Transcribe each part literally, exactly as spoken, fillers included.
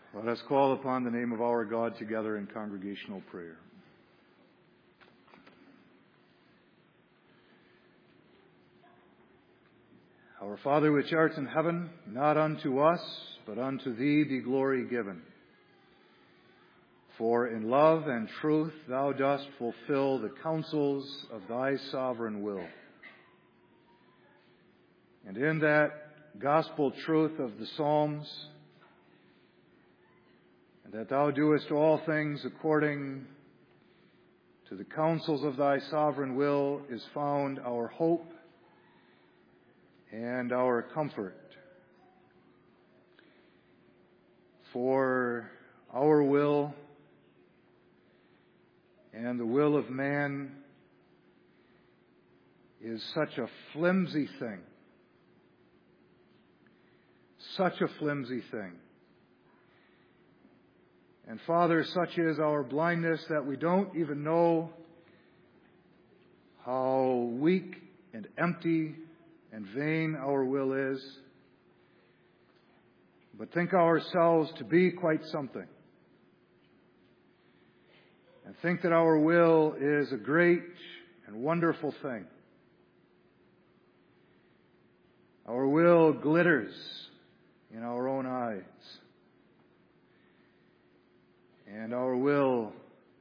Let us call upon the name of our God together in congregational prayer. Our Father which art in heaven, not unto us, but unto thee be glory given. For in love and truth thou dost fulfill the counsels of thy sovereign will. And in that gospel truth of the Psalms, and that thou doest all things according to the counsels of thy sovereign will, is found our hope and our comfort. For our will and the will of man is such a flimsy thing. Such a flimsy thing. And Father, such is our blindness that we don't even know how weak and empty and vain our will is, but think ourselves to be quite something. And think that our will is a great and wonderful thing. Our will glitters in our own eyes. And our will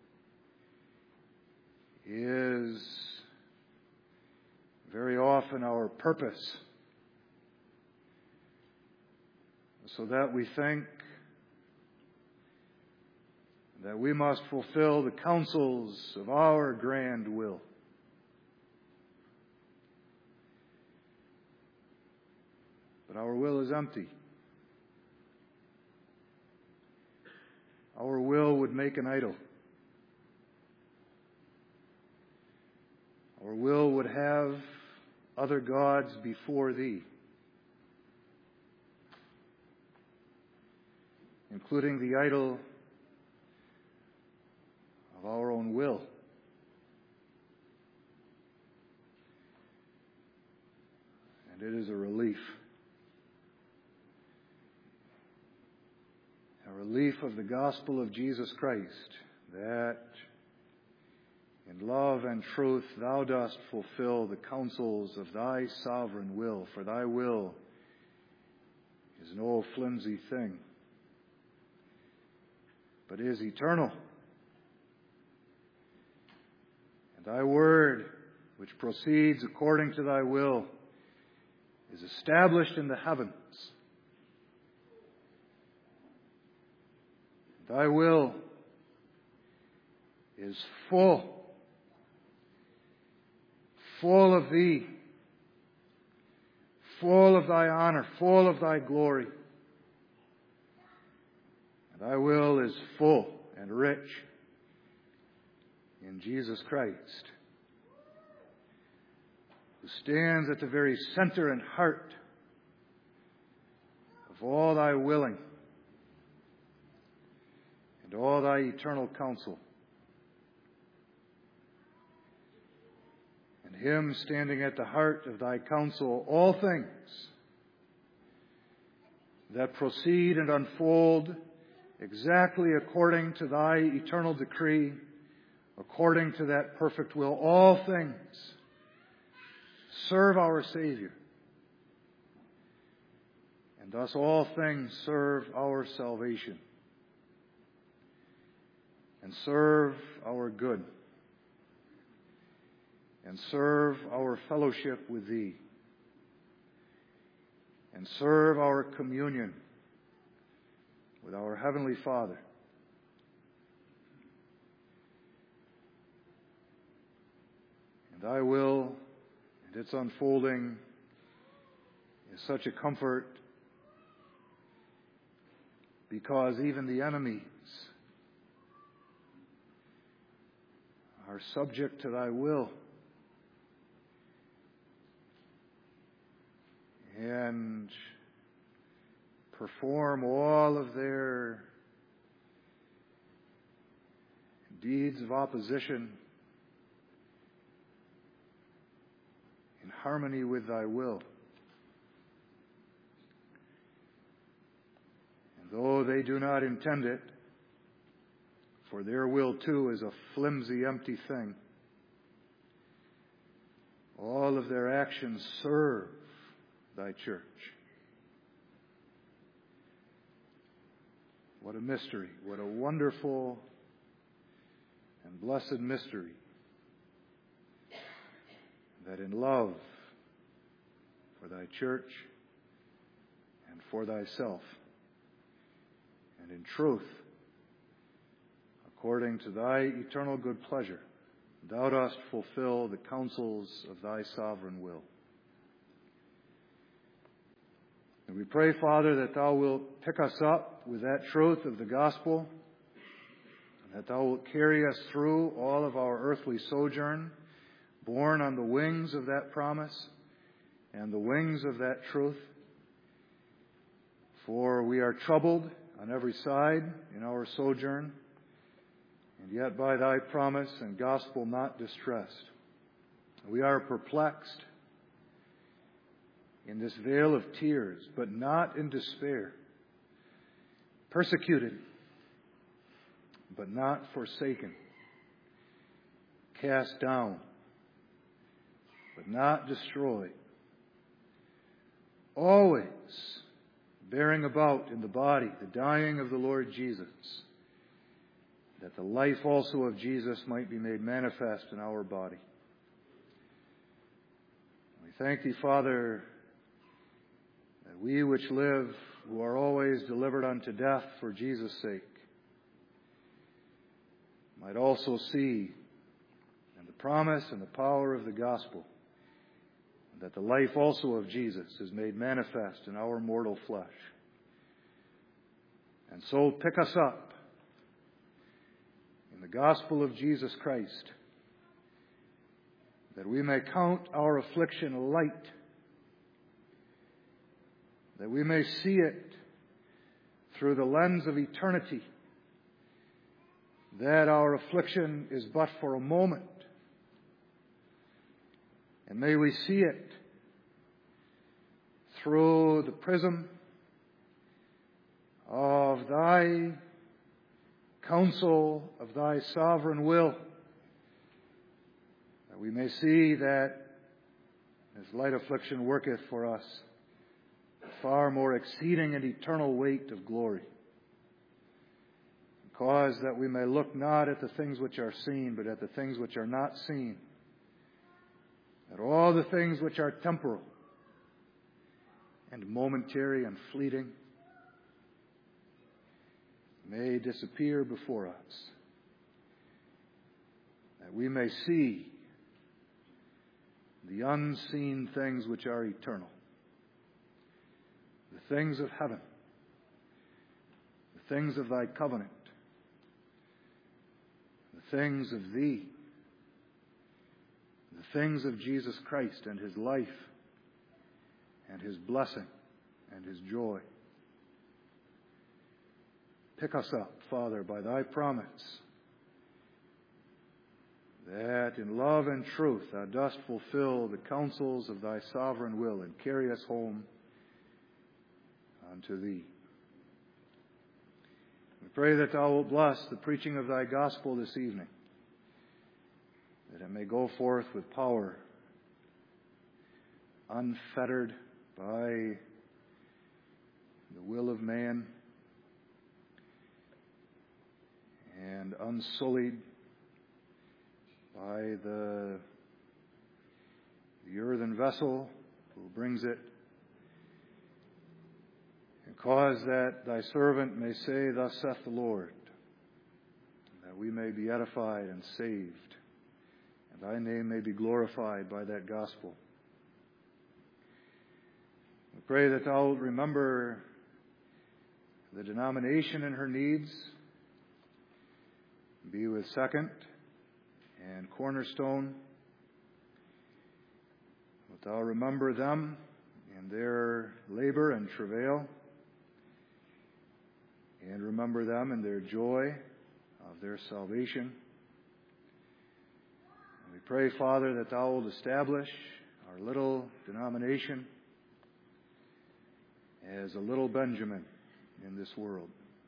is very often our purpose. So that we think that we must fulfill the counsels of our grand will. But our will is empty. Our will would make an idol. Our will would have other gods before thee, including the idol of our own will. And it is a relief. A relief of the gospel of Jesus Christ, that in love and truth thou dost fulfill the counsels of thy sovereign will, for thy will is no flimsy thing, but is eternal. And thy word, which proceeds according to thy will, is established in the heavens. Thy will is full, full of thee, full of thy honor, full of thy glory. And thy will is full and rich in Jesus Christ, who stands at the very center and heart of all thy willing and all thy eternal counsel. And him standing at the heart of thy counsel, all things that proceed and unfold exactly according to thy eternal decree, according to that perfect will, all things serve our Savior. And thus all things serve our salvation and serve our good and serve our fellowship with thee and serve our communion with our Heavenly Father. And thy will and its unfolding is such a comfort, because even the enemies are subject to thy will. And perform all of their deeds of opposition in harmony with thy will. And though they do not intend it, for their will too is a flimsy, empty thing. All of their actions serve thy church. What a mystery, what a wonderful and blessed mystery, that in love for thy church and for thyself, and in truth, according to thy eternal good pleasure, thou dost fulfill the counsels of thy sovereign will. And we pray, Father, that thou wilt pick us up with that truth of the gospel, and that thou wilt carry us through all of our earthly sojourn, borne on the wings of that promise and the wings of that truth. For we are troubled on every side in our sojourn, and yet by thy promise and gospel not distressed. We are perplexed in this vale of tears, but not in despair. Persecuted, but not forsaken. Cast down, but not destroyed. Always bearing about in the body the dying of the Lord Jesus, that the life also of Jesus might be made manifest in our body. We thank thee, Father, that we which live, who are always delivered unto death for Jesus' sake, might also see in the promise and the power of the gospel that the life also of Jesus is made manifest in our mortal flesh. And so pick us up in the gospel of Jesus Christ, that we may count our affliction light, that we may see it through the lens of eternity, that our affliction is but for a moment. And may we see it through the prism of thy counsel, of thy sovereign will, that we may see that as light affliction worketh for us a far more exceeding and eternal weight of glory. Cause that we may look not at the things which are seen, but at the things which are not seen. That all the things which are temporal and momentary and fleeting may disappear before us. That we may see the unseen things which are eternal. The things of heaven. The things of thy covenant. The things of thee. The things of Jesus Christ and his life and his blessing and his joy. Pick us up, Father, by thy promise, that in love and truth thou dost fulfill the counsels of thy sovereign will and carry us home unto thee. We pray that thou wilt bless the preaching of thy gospel this evening, that it may go forth with power, unfettered by the will of man, and unsullied by the, the earthen vessel who brings it, and cause that thy servant may say, Thus saith the Lord, that we may be edified and saved, and thy name may be glorified by that gospel. We pray that thou wilt remember the denomination and her needs. Be with Second and Cornerstone. Wilt thou remember them in their labor and travail, and remember them in their joy of their salvation. And we pray, Father, that thou wilt establish our little denomination as a little Benjamin in this world.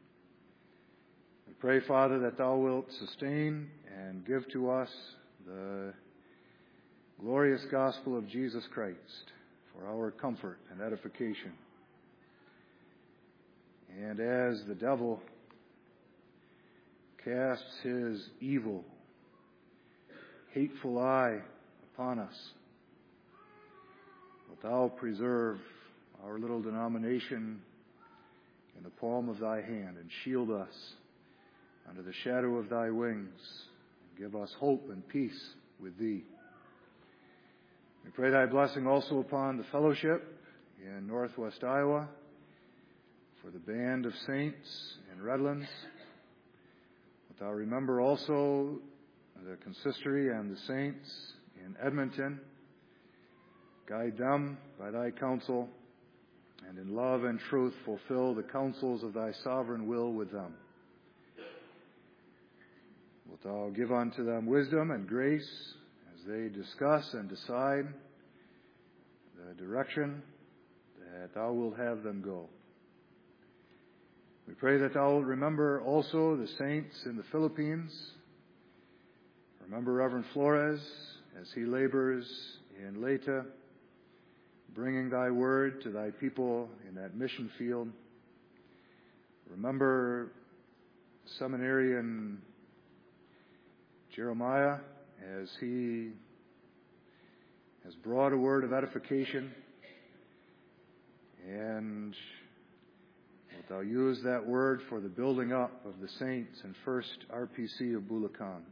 We pray, Father, that thou wilt sustain and give to us the glorious gospel of Jesus Christ for our comfort and edification. And as the devil casts his evil, hateful eye upon us, wilt thou preserve our little denomination in the palm of thy hand and shield us under the shadow of thy wings and give us hope and peace with thee. We pray thy blessing also upon the fellowship in Northwest Iowa, for the band of saints in Redlands. Wilt thou remember also the consistory and the saints in Edmonton. Guide them by thy counsel, and in love and truth fulfill the counsels of thy sovereign will with them. Wilt thou give unto them wisdom and grace as they discuss and decide the direction that thou wilt have them go. We pray that thou wilt remember also the saints in the Philippines. Remember Reverend Flores as he labors in Leyte, bringing thy word to thy people in that mission field. Remember seminarian Jeremiah as he has brought a word of edification, and wilt thou use that word for the building up of the saints in First R P C of Bulacan.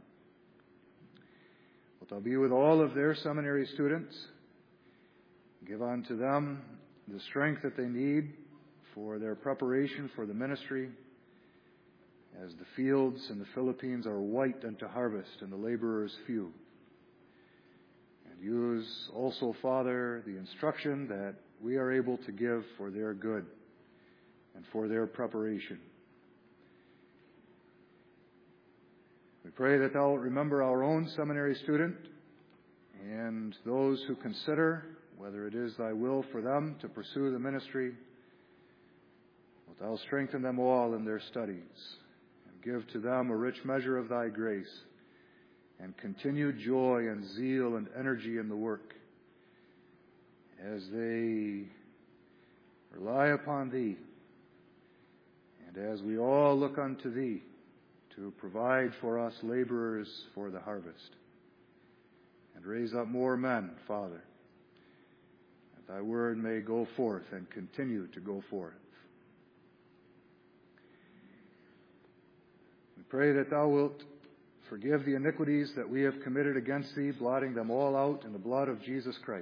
Wilt thou be with all of their seminary students, give unto them the strength that they need for their preparation for the ministry, as the fields in the Philippines are white unto harvest and the laborers few. And use also, Father, the instruction that we are able to give for their good and for their preparation. We pray that thou wilt remember our own seminary student and those who consider whether it is thy will for them to pursue the ministry. Wilt thou strengthen them all in their studies, and give to them a rich measure of thy grace, and continued joy and zeal and energy in the work, as they rely upon thee, and as we all look unto thee to provide for us laborers for the harvest, and raise up more men, Father, that thy word may go forth and continue to go forth. We pray that thou wilt forgive the iniquities that we have committed against thee, blotting them all out in the blood of Jesus Christ.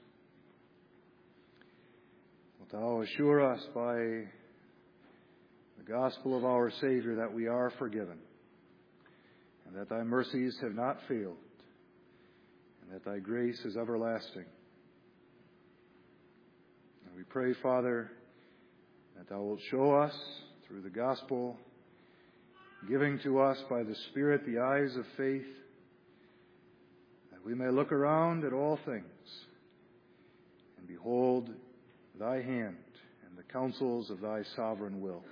Wilt thou assure us by the gospel of our Savior that we are forgiven, and that thy mercies have not failed, and that thy grace is everlasting. And we pray, Father, that thou wilt show us through the gospel, giving to us by the Spirit the eyes of faith, that we may look around at all things and behold thy hand and the counsels of thy sovereign will.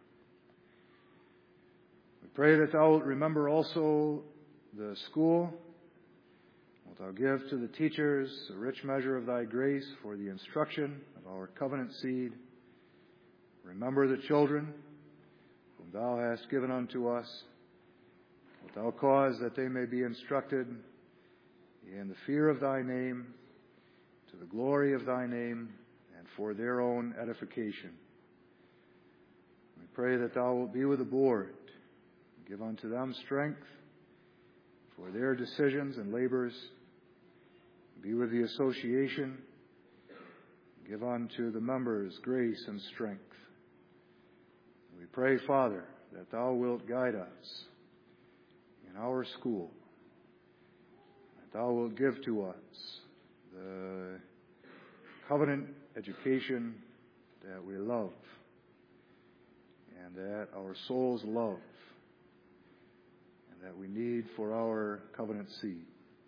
We pray that thou wilt remember also the school. Wilt thou give to the teachers a rich measure of thy grace for the instruction of our covenant seed. Remember the children whom thou hast given unto us. Wilt thou cause that they may be instructed in the fear of thy name, to the glory of thy name, and for their own edification. We pray that thou wilt be with the board, give unto them strength for their decisions and labors. Be with the association, give unto the members grace and strength. We pray, Father, that thou wilt guide us in our school, that thou wilt give to us the covenant education that we love and that our souls love and that we need for our covenant seed.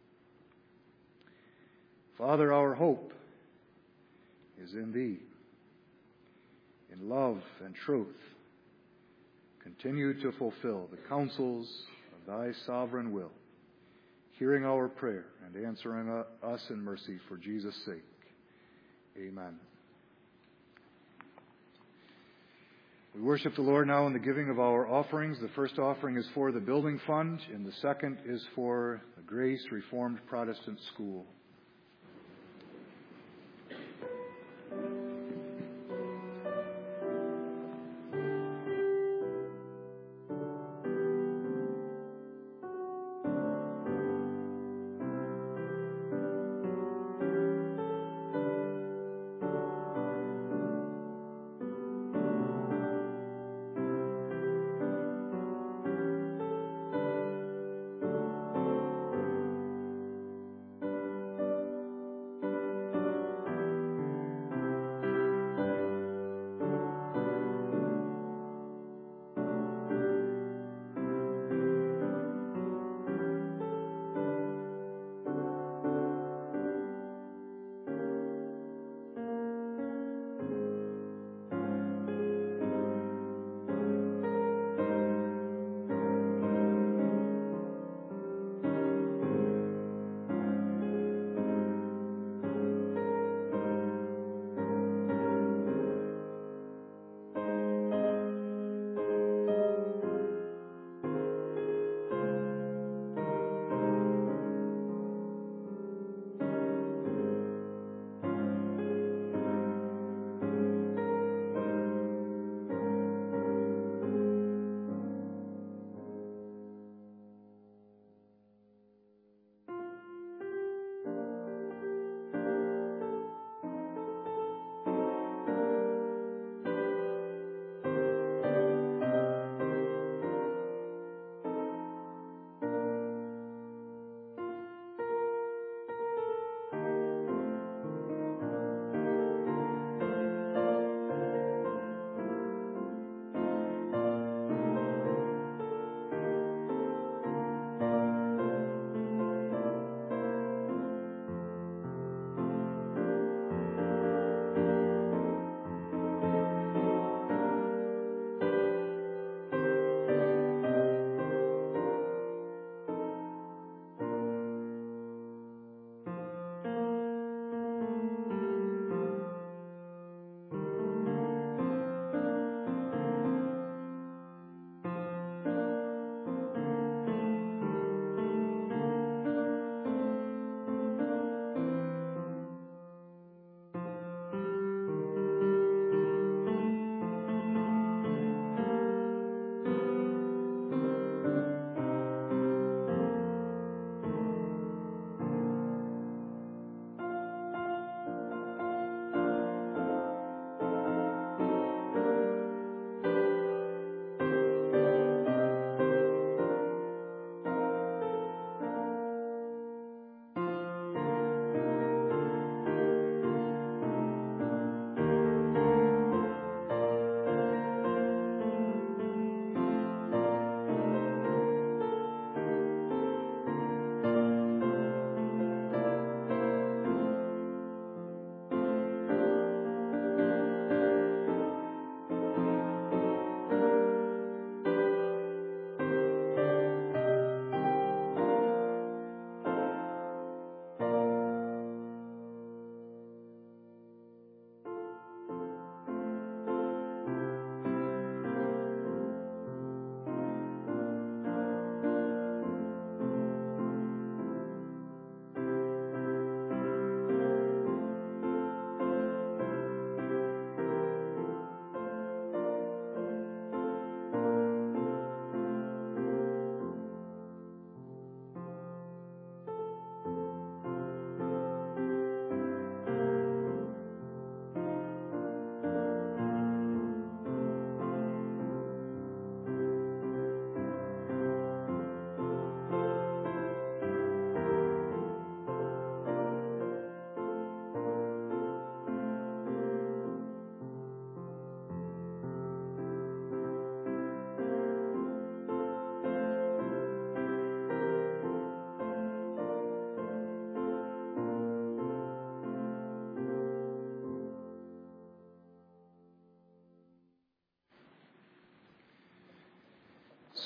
Father, our hope is in thee, in love and truth, continue to fulfill the counsels of thy sovereign will, hearing our prayer and answering us in mercy for Jesus' sake. Amen. We worship the Lord now in the giving of our offerings. The first offering is for the building fund, and the second is for the Grace Reformed Protestant School.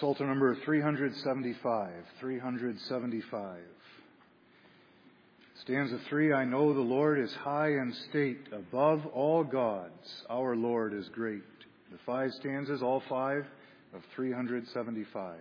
Psalter number three seventy-five. three seventy-five. Stanza three, I know the Lord is high in state, above all gods, our Lord is great. The five stanzas, all five, of three seventy-five.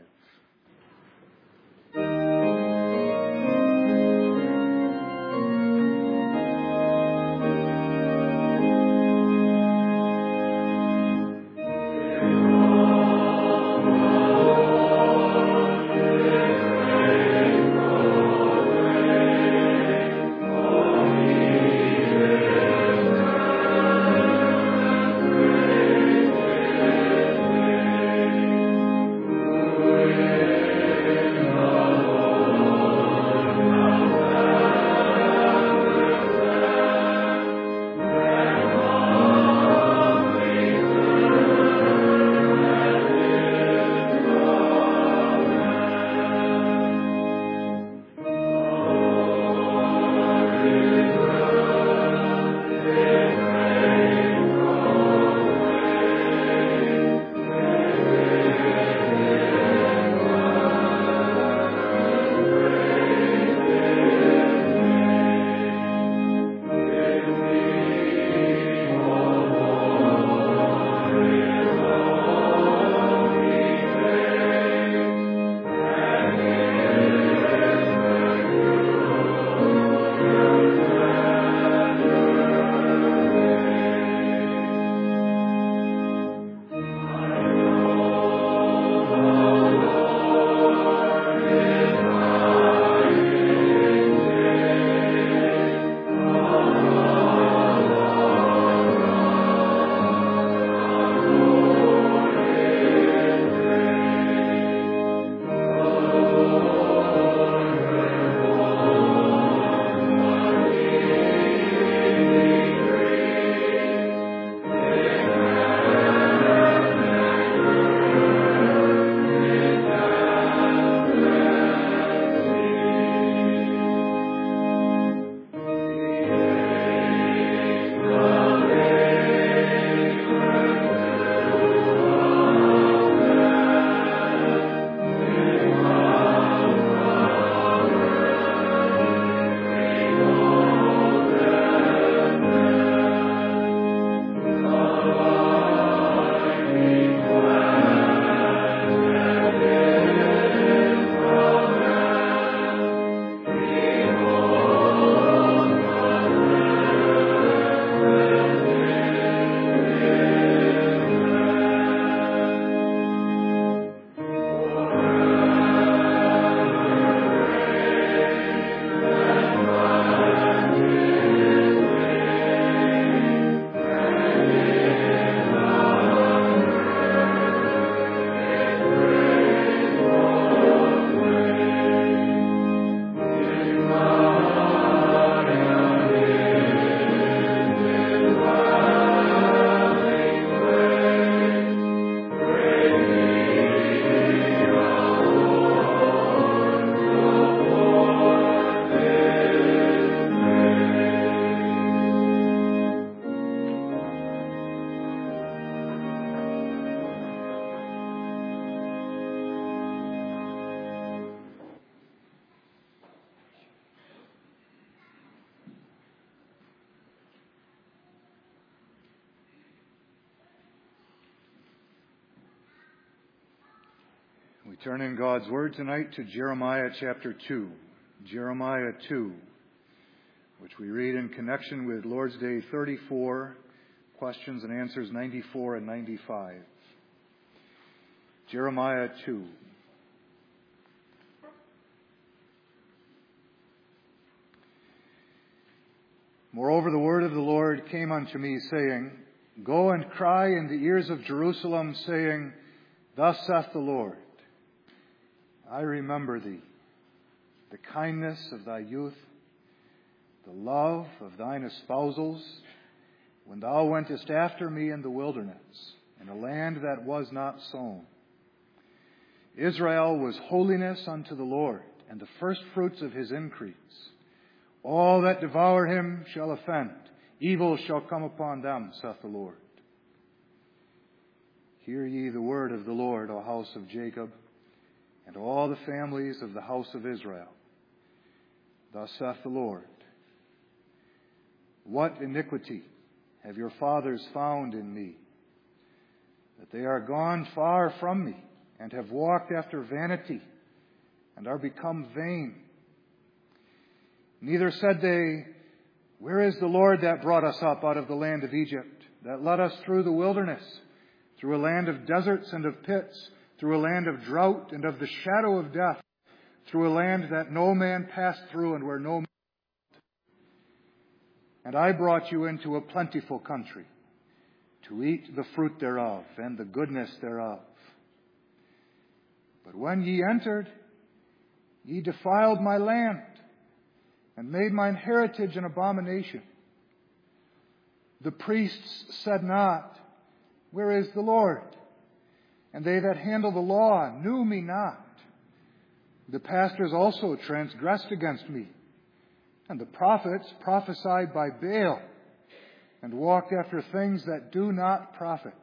We turn in God's Word tonight to Jeremiah chapter two. Jeremiah two, which we read in connection with Lord's Day thirty-four, questions and answers ninety-four and ninety-five. Jeremiah two. Moreover, the word of the Lord came unto me, saying, Go and cry in the ears of Jerusalem, saying, Thus saith the Lord, I remember thee, the kindness of thy youth, the love of thine espousals, when thou wentest after me in the wilderness, in a land that was not sown. Israel was holiness unto the Lord, and the firstfruits of his increase. All that devour him shall offend. Evil shall come upon them, saith the Lord. Hear ye the word of the Lord, O house of Jacob, and all the families of the house of Israel. Thus saith the Lord, what iniquity have your fathers found in me, that they are gone far from me, and have walked after vanity, and are become vain? Neither said they, where is the Lord that brought us up out of the land of Egypt, that led us through the wilderness, through a land of deserts and of pits, through a land of drought and of the shadow of death, through a land that no man passed through and where no man. And I brought you into a plentiful country, to eat the fruit thereof and the goodness thereof. But when ye entered, ye defiled my land, and made mine heritage an abomination. The priests said not, where is the Lord? And they that handle the law knew me not. The pastors also transgressed against me, and the prophets prophesied by Baal, and walked after things that do not profit.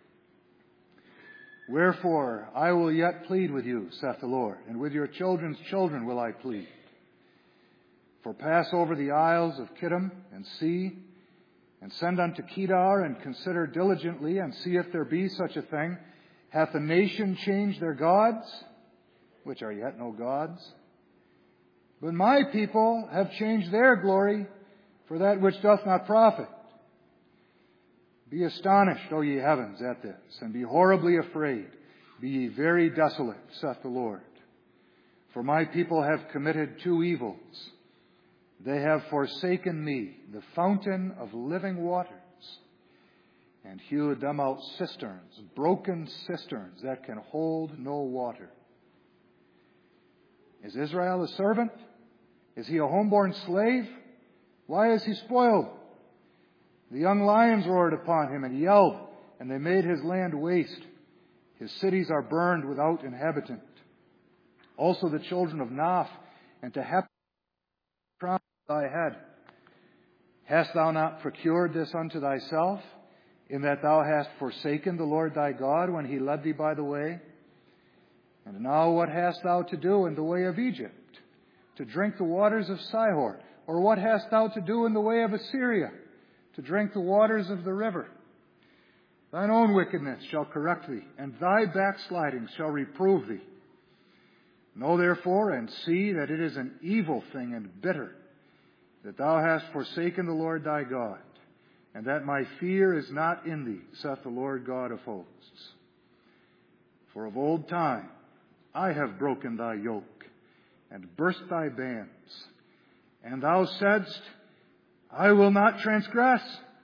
Wherefore I will yet plead with you, saith the Lord, and with your children's children will I plead. For pass over the isles of Kittim, and see, and send unto Kedar, and consider diligently, and see if there be such a thing. Hath a nation changed their gods, which are yet no gods? But my people have changed their glory for that which doth not profit. Be astonished, O ye heavens, at this, and be horribly afraid. Be ye very desolate, saith the Lord. For my people have committed two evils. They have forsaken me, the fountain of living waters, and hewed them out cisterns, broken cisterns that can hold no water. Is Israel a servant? Is he a homeborn slave? Why is he spoiled? The young lions roared upon him and yelled, and they made his land waste. His cities are burned without inhabitant. Also the children of Naph, and to Heph crown thy head. Hast thou not procured this unto thyself, in that thou hast forsaken the Lord thy God when he led thee by the way? And now what hast thou to do in the way of Egypt, to drink the waters of Sihor? Or what hast thou to do in the way of Assyria, to drink the waters of the river? Thine own wickedness shall correct thee, and thy backsliding shall reprove thee. Know therefore and see that it is an evil thing and bitter, that thou hast forsaken the Lord thy God, and that my fear is not in thee, saith the Lord God of hosts. For of old time I have broken thy yoke, and burst thy bands. And thou saidst, I will not transgress.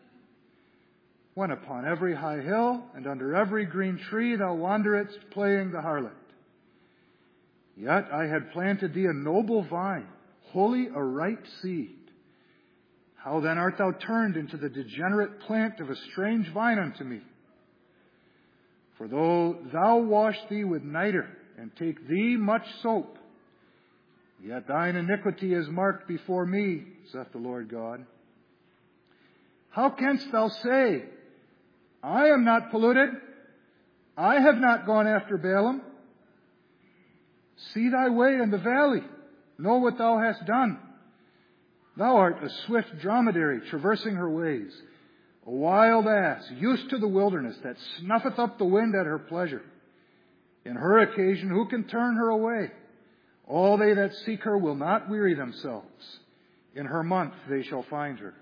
When upon every high hill and under every green tree thou wanderedst playing the harlot. Yet I had planted thee a noble vine, wholly a right seed. How then art thou turned into the degenerate plant of a strange vine unto me? For though thou wash thee with nitre, and take thee much soap, yet thine iniquity is marked before me, saith the Lord God. How canst thou say, I am not polluted, I have not gone after Baalim? See thy way in the valley, know what thou hast done. Thou art a swift dromedary traversing her ways, a wild ass used to the wilderness that snuffeth up the wind at her pleasure. In her occasion who can turn her away? All they that seek her will not weary themselves. In her month they shall find her.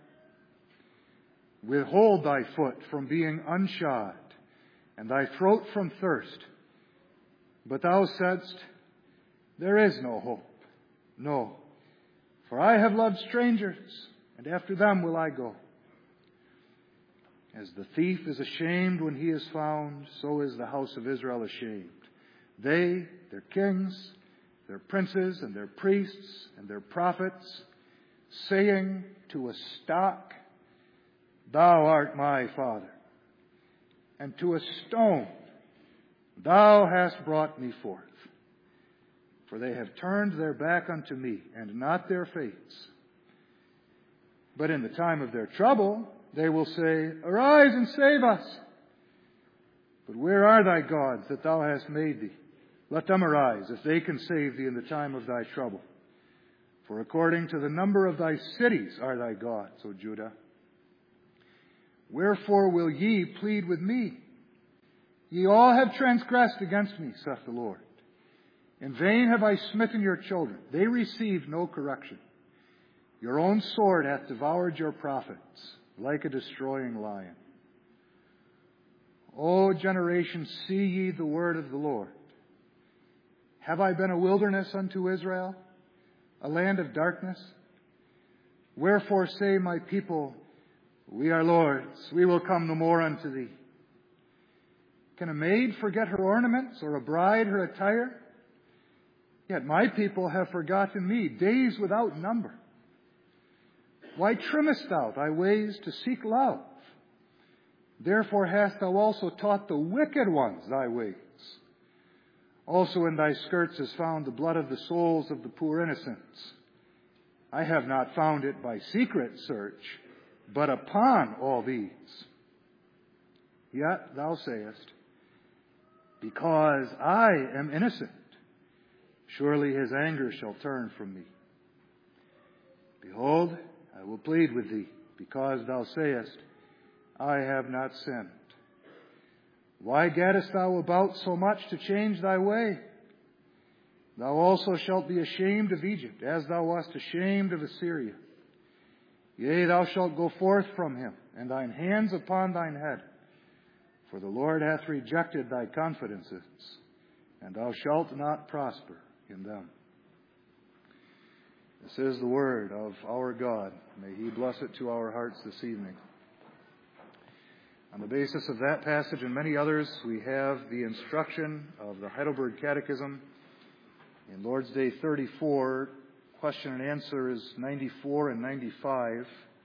Withhold thy foot from being unshod, and thy throat from thirst. But thou saidst, there is no hope. No, for I have loved strangers, and after them will I go. As the thief is ashamed when he is found, so is the house of Israel ashamed. They, their kings, their princes, and their priests, and their prophets, saying to a stock, Thou art my father, and to a stone, Thou hast brought me forth. For they have turned their back unto me, and not their face. But in the time of their trouble, they will say, Arise and save us. But where are thy gods that thou hast made thee? Let them arise, if they can save thee in the time of thy trouble. For according to the number of thy cities are thy gods, O Judah. Wherefore will ye plead with me? Ye all have transgressed against me, saith the Lord. In vain have I smitten your children. They receive no correction. Your own sword hath devoured your prophets, like a destroying lion. O generation, see ye the word of the Lord. Have I been a wilderness unto Israel, a land of darkness? Wherefore say my people, we are lords, we will come no more unto thee. Can a maid forget her ornaments, or a bride her attire? Yet my people have forgotten me, days without number. Why trimmest thou thy ways to seek love? Therefore hast thou also taught the wicked ones thy ways. Also in thy skirts is found the blood of the souls of the poor innocents. I have not found it by secret search, but upon all these. Yet thou sayest, because I am innocent, surely his anger shall turn from me. Behold, I will plead with thee, because thou sayest, I have not sinned. Why gaddest thou about so much to change thy way? Thou also shalt be ashamed of Egypt, as thou wast ashamed of Assyria. Yea, thou shalt go forth from him, and thine hands upon thine head. For the Lord hath rejected thy confidences, and thou shalt not prosper in them. This is the word of our God. May he bless it to our hearts this evening. On the basis of that passage and many others, we have the instruction of the Heidelberg Catechism. In Lord's Day thirty-four, question and answer is ninety-four and ninety-five.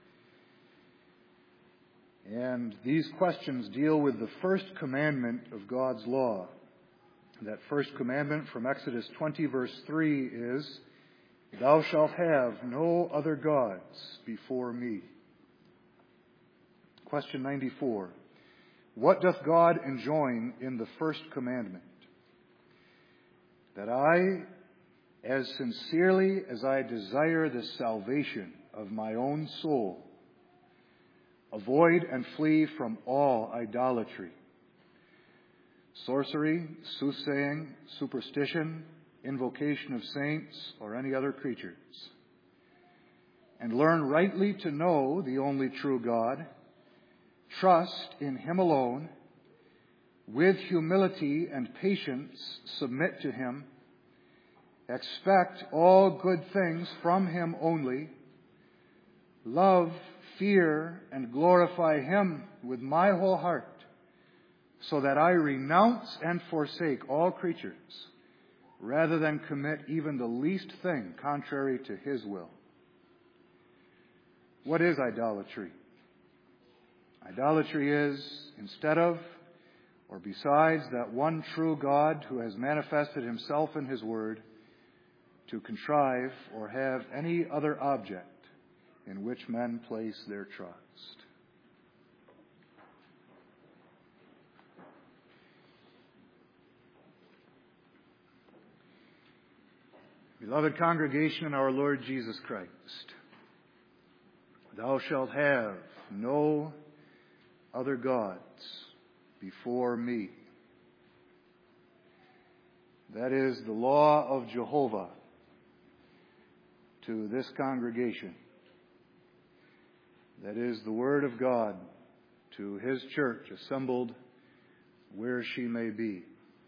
And these questions deal with the first commandment of God's law. That first commandment from Exodus twenty, verse three is, Thou shalt have no other gods before me. Question ninety-four. What doth God enjoin in the first commandment? That I, as sincerely as I desire the salvation of my own soul, avoid and flee from all idolatry, sorcery, soothsaying, superstition, invocation of saints, or any other creatures, and learn rightly to know the only true God, trust in him alone, with humility and patience submit to him, expect all good things from him only, love, fear, and glorify him with my whole heart, so that I renounce and forsake all creatures, rather than commit even the least thing contrary to his will. What is idolatry? Idolatry is, instead of or besides that one true God who has manifested himself in his word, to contrive or have any other object in which men place their trust. Beloved congregation in our Lord Jesus Christ, thou shalt have no other gods before me. That is the law of Jehovah to this congregation. That is the word of God to his church assembled where she may be.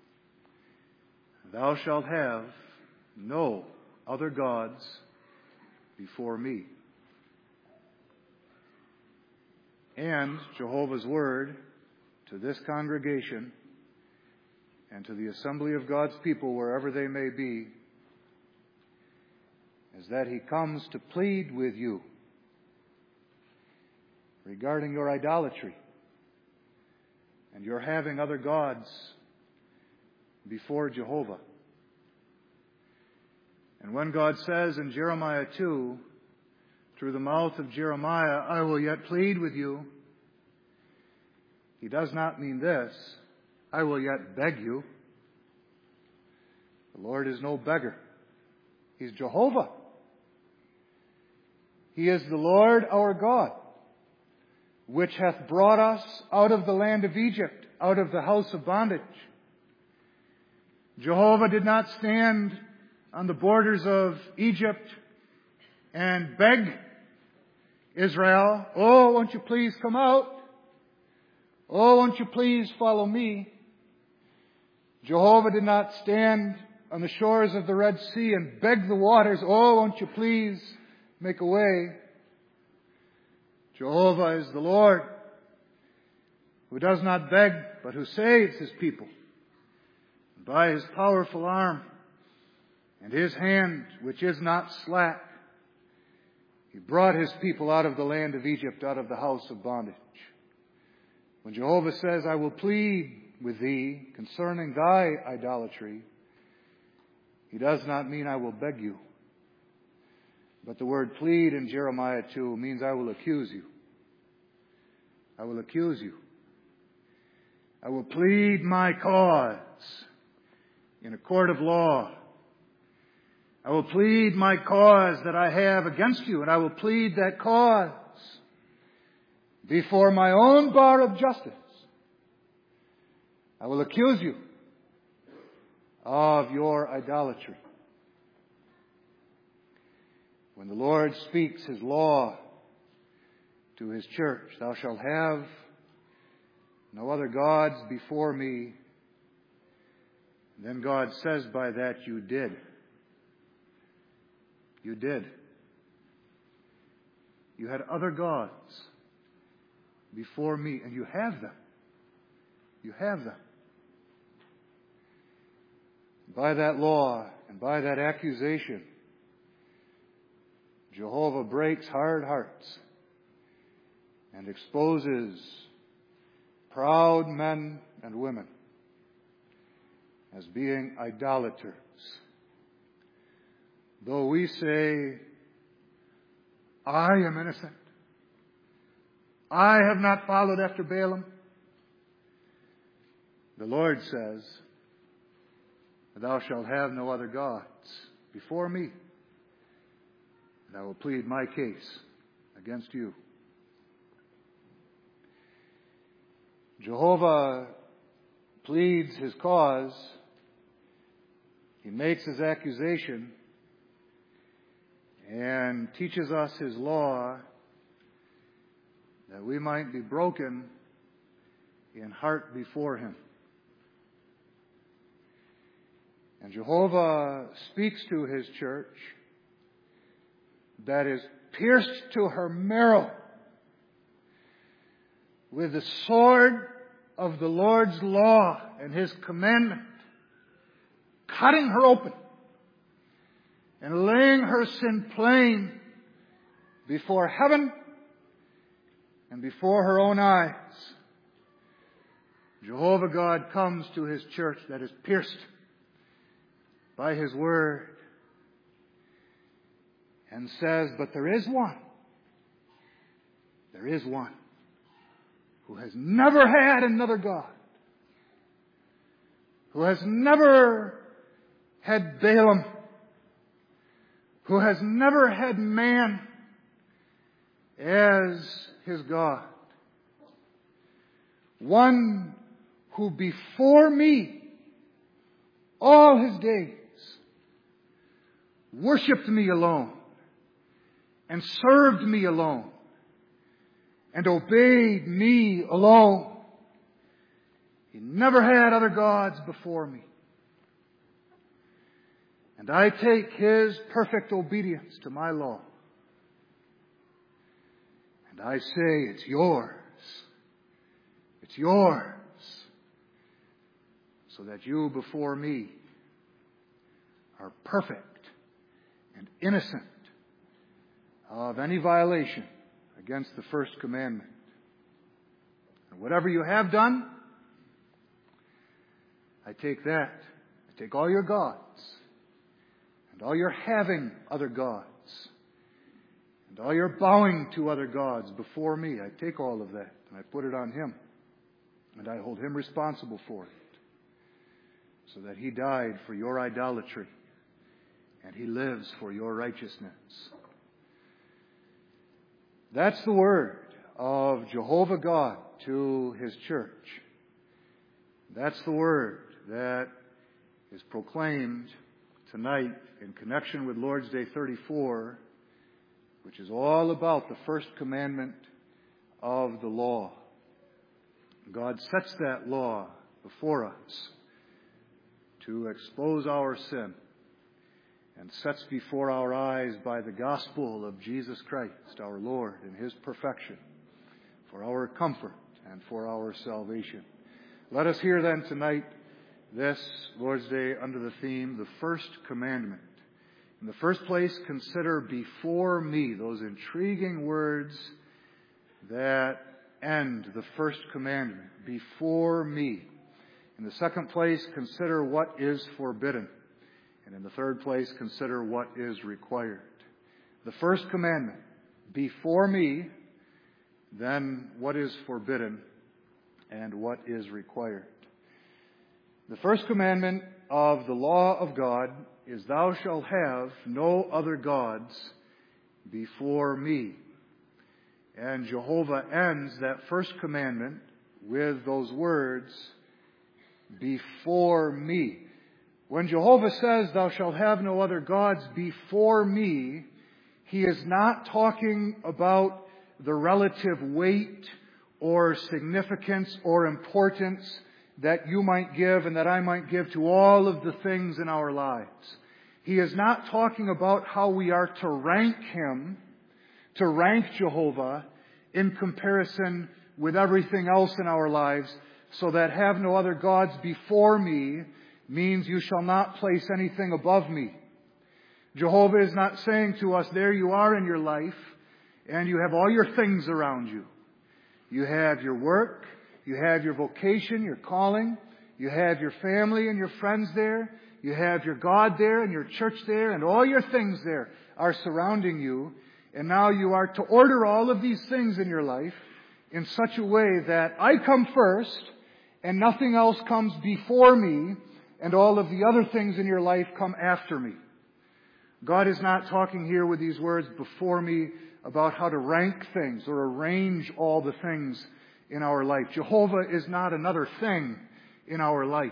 Thou shalt have no other gods before me. And Jehovah's word to this congregation and to the assembly of God's people wherever they may be is that he comes to plead with you regarding your idolatry and your having other gods before Jehovah. And when God says in Jeremiah two, through the mouth of Jeremiah, I will yet plead with you, he does not mean this, I will yet beg you. The Lord is no beggar. He's Jehovah. He is the Lord our God, which hath brought us out of the land of Egypt, out of the house of bondage. Jehovah did not stand on the borders of Egypt and beg Israel, "Oh, won't you please come out? Oh, won't you please follow me?" Jehovah did not stand on the shores of the Red Sea and beg the waters, "Oh, won't you please make a way?" Jehovah is the Lord, who does not beg, but who saves His people. By His powerful arm and His hand, which is not slack, He brought His people out of the land of Egypt, out of the house of bondage. When Jehovah says, "I will plead with thee concerning thy idolatry," He does not mean "I will beg you." But the word plead in Jeremiah two means "I will accuse you." I will accuse you. I will plead my cause in a court of law. I will plead my cause that I have against you, and I will plead that cause before my own bar of justice. I will accuse you of your idolatry. When the Lord speaks His law to His church, "Thou shalt have no other gods before me," then God says by that, you did. You did. You had other gods before me, and you have them. You have them. By that law and by that accusation, Jehovah breaks hard hearts and exposes proud men and women as being idolaters. Though we say, "I am innocent. I have not followed after Balaam," the Lord says, "Thou shalt have no other gods before me, and I will plead my case against you." Jehovah pleads His cause. He makes His accusation and teaches us His law that we might be broken in heart before Him. And Jehovah speaks to His church that is pierced to her marrow with the sword of the Lord's law and His commandment, cutting her open and laying her sin plain before heaven and before her own eyes. Jehovah God comes to His church that is pierced by His word and says, "But there is one. There is one who has never had another God, who has never had Balaam, who has never had man as his God. One who before me all his days worshipped me alone and served me alone and obeyed me alone. He never had other gods before me. And I take His perfect obedience to my law. And I say, it's yours. It's yours. So that you before me are perfect and innocent of any violation against the first commandment. And whatever you have done, I take that. I take all your gods and all your having other gods and all your bowing to other gods before me. I take all of that and I put it on Him, and I hold Him responsible for it. so that He died for your idolatry, and He lives for your righteousness. That's the word of Jehovah God to His church. That's the word that is proclaimed tonight in connection with Lord's Day thirty-four, which is all about the first commandment of the law. God sets that law before us to expose our sin, and sets before our eyes by the gospel of Jesus Christ, our Lord, and His perfection, for our comfort and for our salvation. Let us hear then tonight this Lord's Day under the theme, the first commandment. In the first place, consider before me, those intriguing words that end the first commandment, before me. In the second place, consider what is forbidden. And in the third place, consider what is required. The first commandment, before me, then what is forbidden and what is required. The first commandment of the law of God is, thou shalt have no other gods before me. And Jehovah ends that first commandment with those words, before me. When Jehovah says, thou shalt have no other gods before me, He is not talking about the relative weight or significance or importance that you might give and that I might give to all of the things in our lives. He is not talking about how we are to rank Him, to rank Jehovah in comparison with everything else in our lives, so that have no other gods before me means you shall not place anything above me. Jehovah is not saying to us, there you are in your life, and you have all your things around you. You have your work, you have your vocation, your calling, you have your family and your friends there, you have your God there and your church there, and all your things there are surrounding you. And now you are to order all of these things in your life in such a way that I come first and nothing else comes before me, and all of the other things in your life come after me. God is not talking here with these words before me about how to rank things or arrange all the things in our life. Jehovah is not another thing in our life.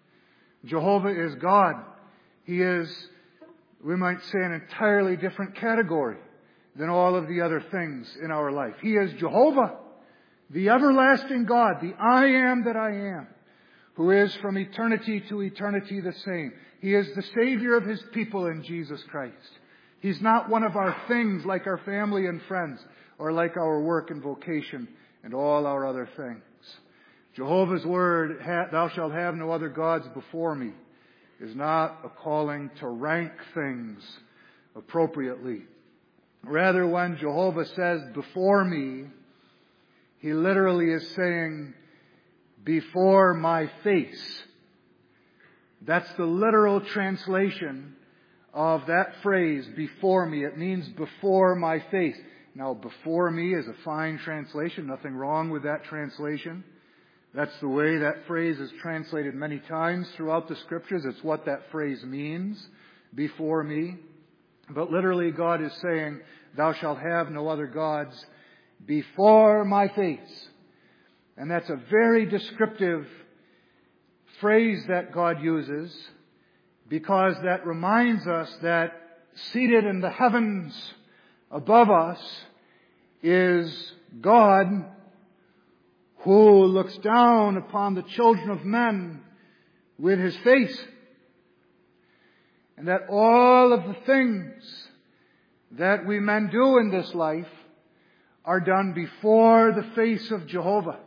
Jehovah is God. He is, we might say, an entirely different category than all of the other things in our life. He is Jehovah, the everlasting God, the I am that I am, who is from eternity to eternity the same. He is the Savior of His people in Jesus Christ. He's not one of our things like our family and friends, or like our work and vocation and all our other things. Jehovah's word, thou shalt have no other gods before me, is not a calling to rank things appropriately. Rather, when Jehovah says before me, He literally is saying before my face. That's the literal translation of that phrase, before me. It means before my face. Now, before me is a fine translation. Nothing wrong with that translation. That's the way that phrase is translated many times throughout the Scriptures. It's what that phrase means, before me. But literally, God is saying, thou shalt have no other gods before my face. And that's a very descriptive phrase that God uses, because that reminds us that seated in the heavens above us is God, who looks down upon the children of men with His face. And that all of the things that we men do in this life are done before the face of Jehovah.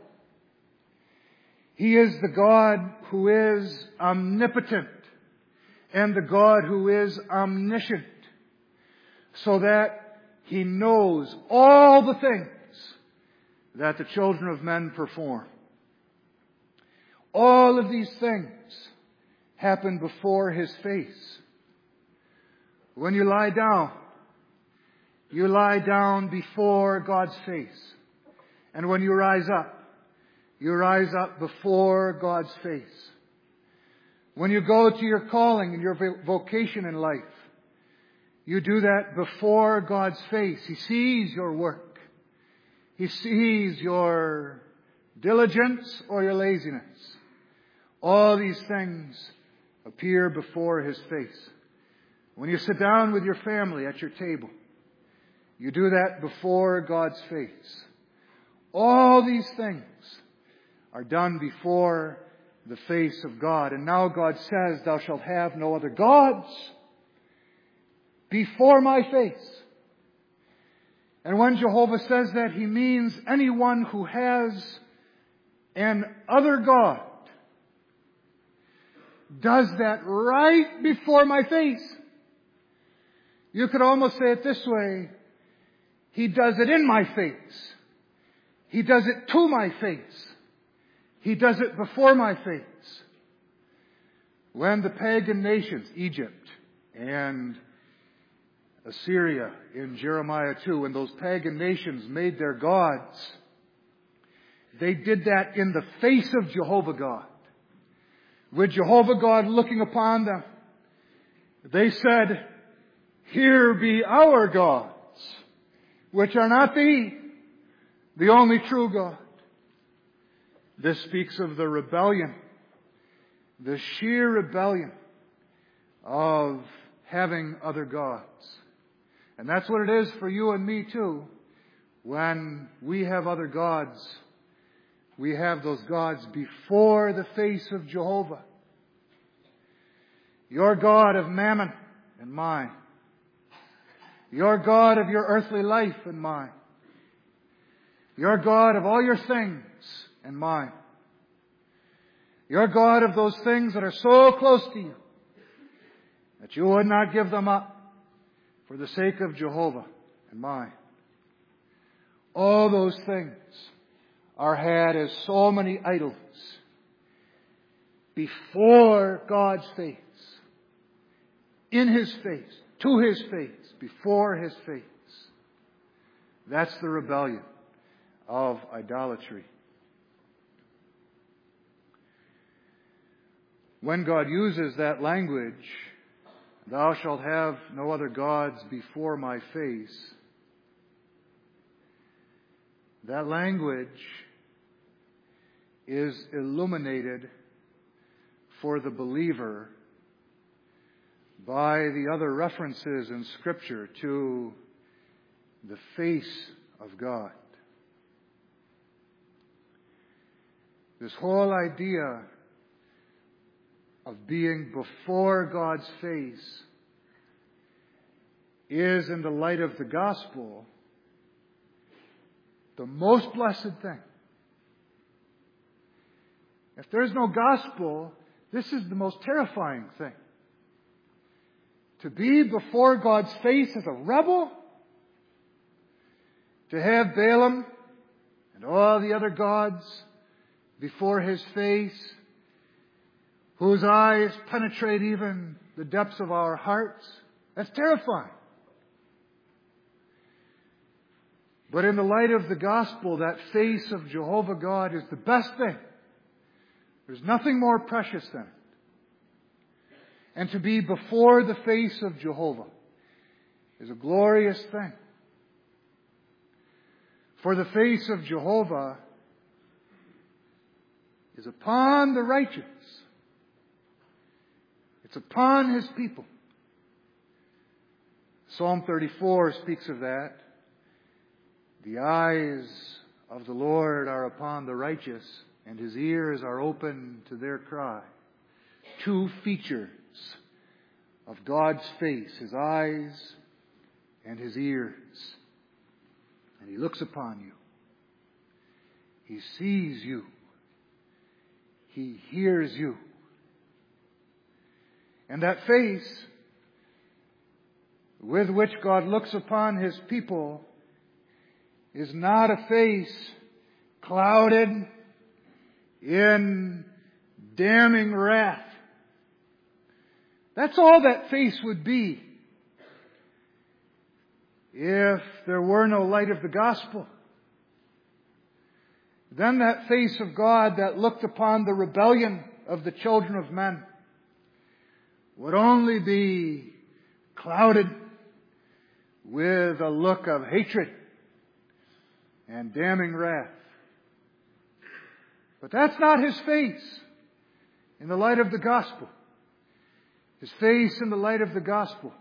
He is the God who is omnipotent and the God who is omniscient, so that He knows all the things that the children of men perform. All of these things happen before His face. When you lie down, you lie down before God's face. And when you rise up, you rise up before God's face. When you go to your calling and your vocation in life, you do that before God's face. He sees your work. He sees your diligence or your laziness. All these things appear before His face. When you sit down with your family at your table, you do that before God's face. All these things are done before the face of God. And now God says, thou shalt have no other gods before my face. And when Jehovah says that, He means anyone who has an other God does that right before my face. You could almost say it this way. He does it in my face. He does it to my face. He does it before my face. When the pagan nations, Egypt and Assyria in Jeremiah two, when those pagan nations made their gods, they did that in the face of Jehovah God. With Jehovah God looking upon them, they said, here be our gods, which are not thee, the only true God. This speaks of the rebellion, the sheer rebellion of having other gods. And that's what it is for you and me too. When we have other gods, we have those gods before the face of Jehovah. Your God of mammon and mine. Your God of your earthly life and mine. Your God of all your things and mine. Your God of those things that are so close to you that you would not give them up for the sake of Jehovah and mine. All those things are had as so many idols before God's face, in His face, to His face, before His face. That's the rebellion of idolatry. When God uses that language, thou shalt have no other gods before my face, that language is illuminated for the believer by the other references in Scripture to the face of God. This whole idea of being before God's face is, in the light of the gospel, the most blessed thing. If there's no gospel, this is the most terrifying thing. To be before God's face as a rebel, to have Balaam and all the other gods before His face, whose eyes penetrate even the depths of our hearts, that's terrifying. But in the light of the gospel, that face of Jehovah God is the best thing. There's nothing more precious than it. And to be before the face of Jehovah is a glorious thing. For the face of Jehovah is upon the righteous. It's upon His people. Psalm thirty-four speaks of that. The eyes of the Lord are upon the righteous, and His ears are open to their cry. Two features of God's face, His eyes and His ears. And He looks upon you. He sees you. He hears you. And that face with which God looks upon His people is not a face clouded in damning wrath. That's all that face would be if there were no light of the gospel. Then that face of God that looked upon the rebellion of the children of men would only be clouded with a look of hatred and damning wrath. But that's not His face in the light of the gospel. His face in the light of the gospel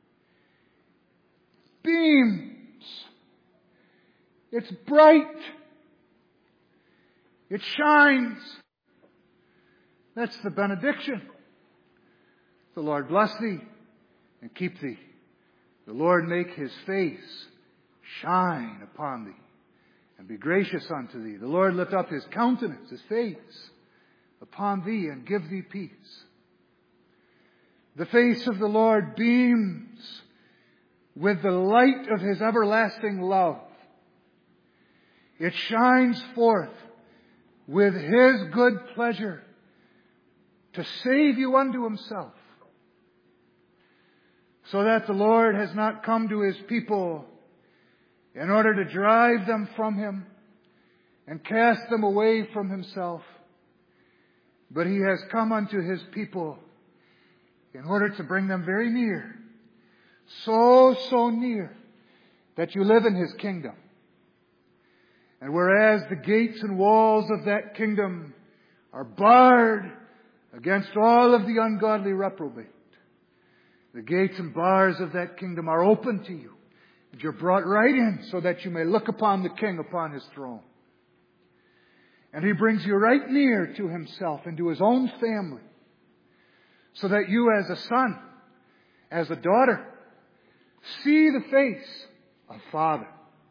beams. It's bright. It shines. That's the benediction. The Lord bless thee and keep thee. The Lord make His face shine upon thee and be gracious unto thee. The Lord lift up His countenance, His face, upon thee and give thee peace. The face of the Lord beams with the light of His everlasting love. It shines forth with His good pleasure to save you unto Himself. So that the Lord has not come to His people in order to drive them from Him and cast them away from Himself. But He has come unto His people in order to bring them very near. So, so near that you live in His kingdom. And whereas the gates and walls of that kingdom are barred against all of the ungodly reprobate, the gates and bars of that kingdom are open to you. And you're brought right in so that you may look upon the King upon His throne. And He brings you right near to Himself and to His own family. So that you as a son, as a daughter, see the face of Father.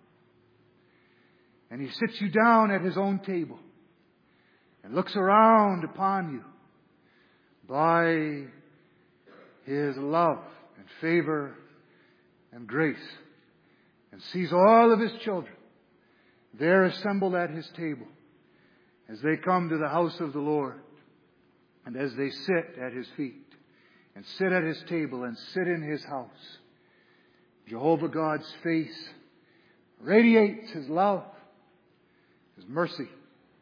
And He sits you down at His own table and looks around upon you by His love and favor and grace, and sees all of His children there assembled at His table as they come to the house of the Lord, and as they sit at His feet and sit at His table and sit in His house. Jehovah God's face radiates His love, His mercy.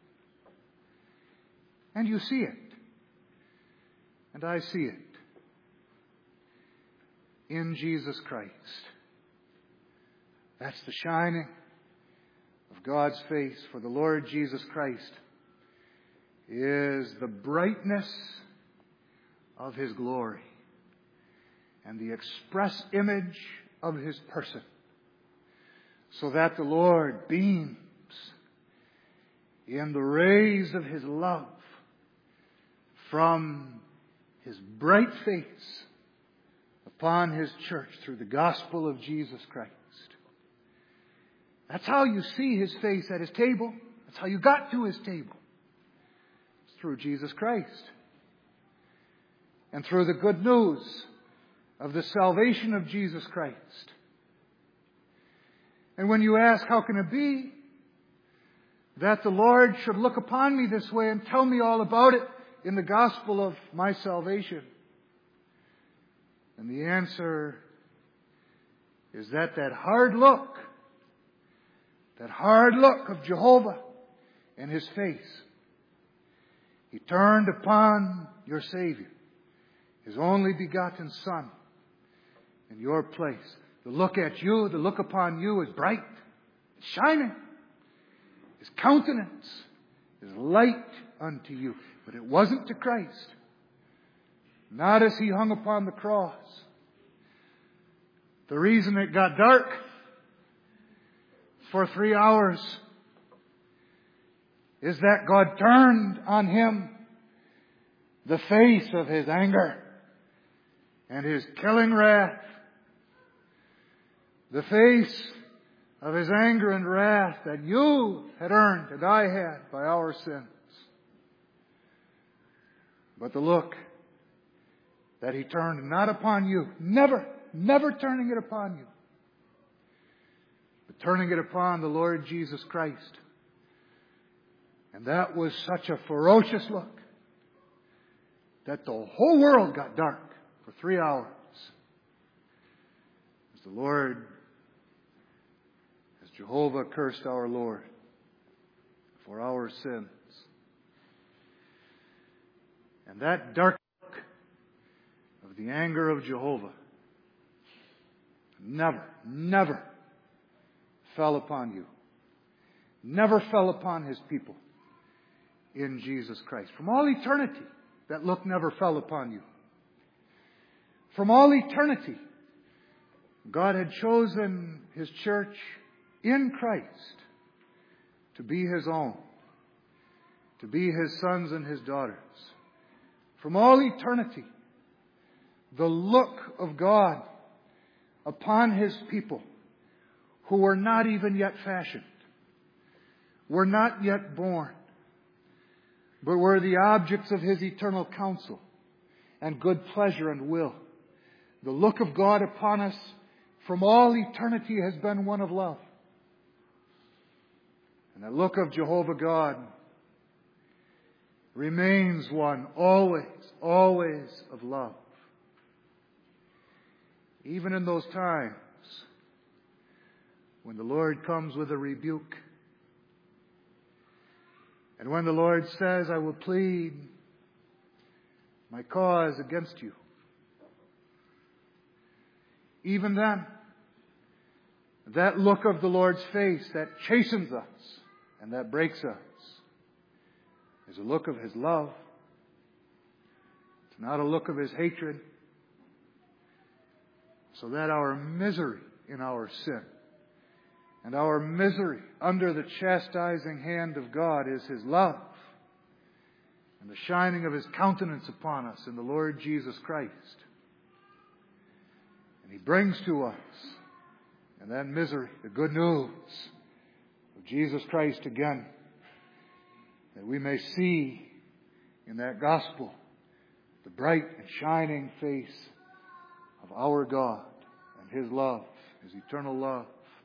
And you see it. And I see it. In Jesus Christ. That's the shining of God's face. For the Lord Jesus Christ is the brightness of His glory and the express image of His person. So that the Lord beams in the rays of His love from His bright face upon His church through the gospel of Jesus Christ. That's how you see His face at His table. That's how you got to His table. It's through Jesus Christ. And through the good news of the salvation of Jesus Christ. And when you ask, how can it be that the Lord should look upon me this way and tell me all about it in the gospel of my salvation? And the answer is that that hard look, that hard look of Jehovah and His face, He turned upon your Savior, His only begotten Son, in your place. The look at you, the look upon you is bright, it's shining. His countenance is light unto you. But it wasn't to Christ. Not as He hung upon the cross. The reason it got dark for three hours is that God turned on Him the face of His anger and His killing wrath. The face of His anger and wrath that you had earned and I had by our sins. But the look that He turned not upon you, never, never turning it upon you, but turning it upon the Lord Jesus Christ. And that was such a ferocious look that the whole world got dark for three hours. As the Lord, as Jehovah cursed our Lord for our sins. And that dark look of the anger of Jehovah never, never fell upon you. Never fell upon His people in Jesus Christ. From all eternity, that look never fell upon you. From all eternity, God had chosen His church in Christ to be His own, to be His sons and His daughters. From all eternity, the look of God upon His people who were not even yet fashioned, were not yet born, but were the objects of His eternal counsel and good pleasure and will. The look of God upon us from all eternity has been one of love. And the look of Jehovah God remains one always, always of love. Even in those times when the Lord comes with a rebuke, and when the Lord says, I will plead my cause against you. Even then, that look of the Lord's face that chastens us and that breaks us is a look of His love. It's not a look of His hatred. So that our misery in our sin and our misery under the chastising hand of God is His love and the shining of His countenance upon us in the Lord Jesus Christ. And He brings to us in that misery the good news of Jesus Christ again, that we may see in that gospel the bright and shining face of our God and His love, His eternal love.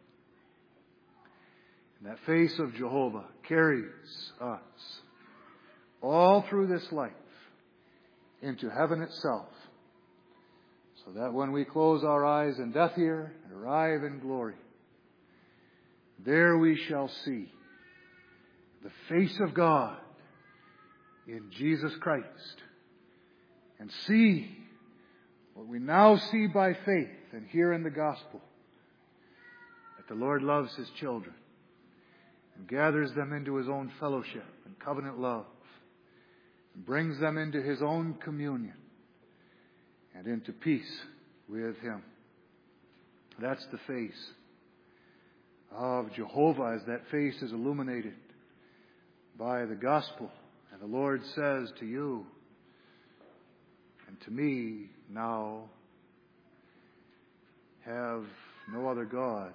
And that face of Jehovah carries us all through this life into heaven itself, so that when we close our eyes in death here and arrive in glory, there we shall see the face of God in Jesus Christ, and see what we now see by faith and hear in the gospel, that the Lord loves His children and gathers them into His own fellowship and covenant love, and brings them into His own communion and into peace with Him. That's the face of Jehovah, as that face is illuminated by the gospel. And the Lord says to you and to me now, have no other gods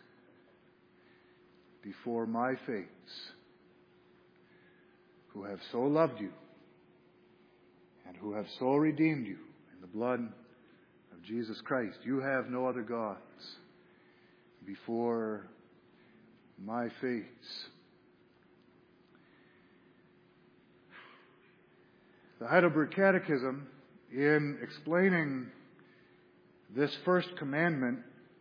before my face, who have so loved you and who have so redeemed you in the blood of Jesus Christ. You have no other gods before my face. The Heidelberg Catechism, in explaining this first commandment,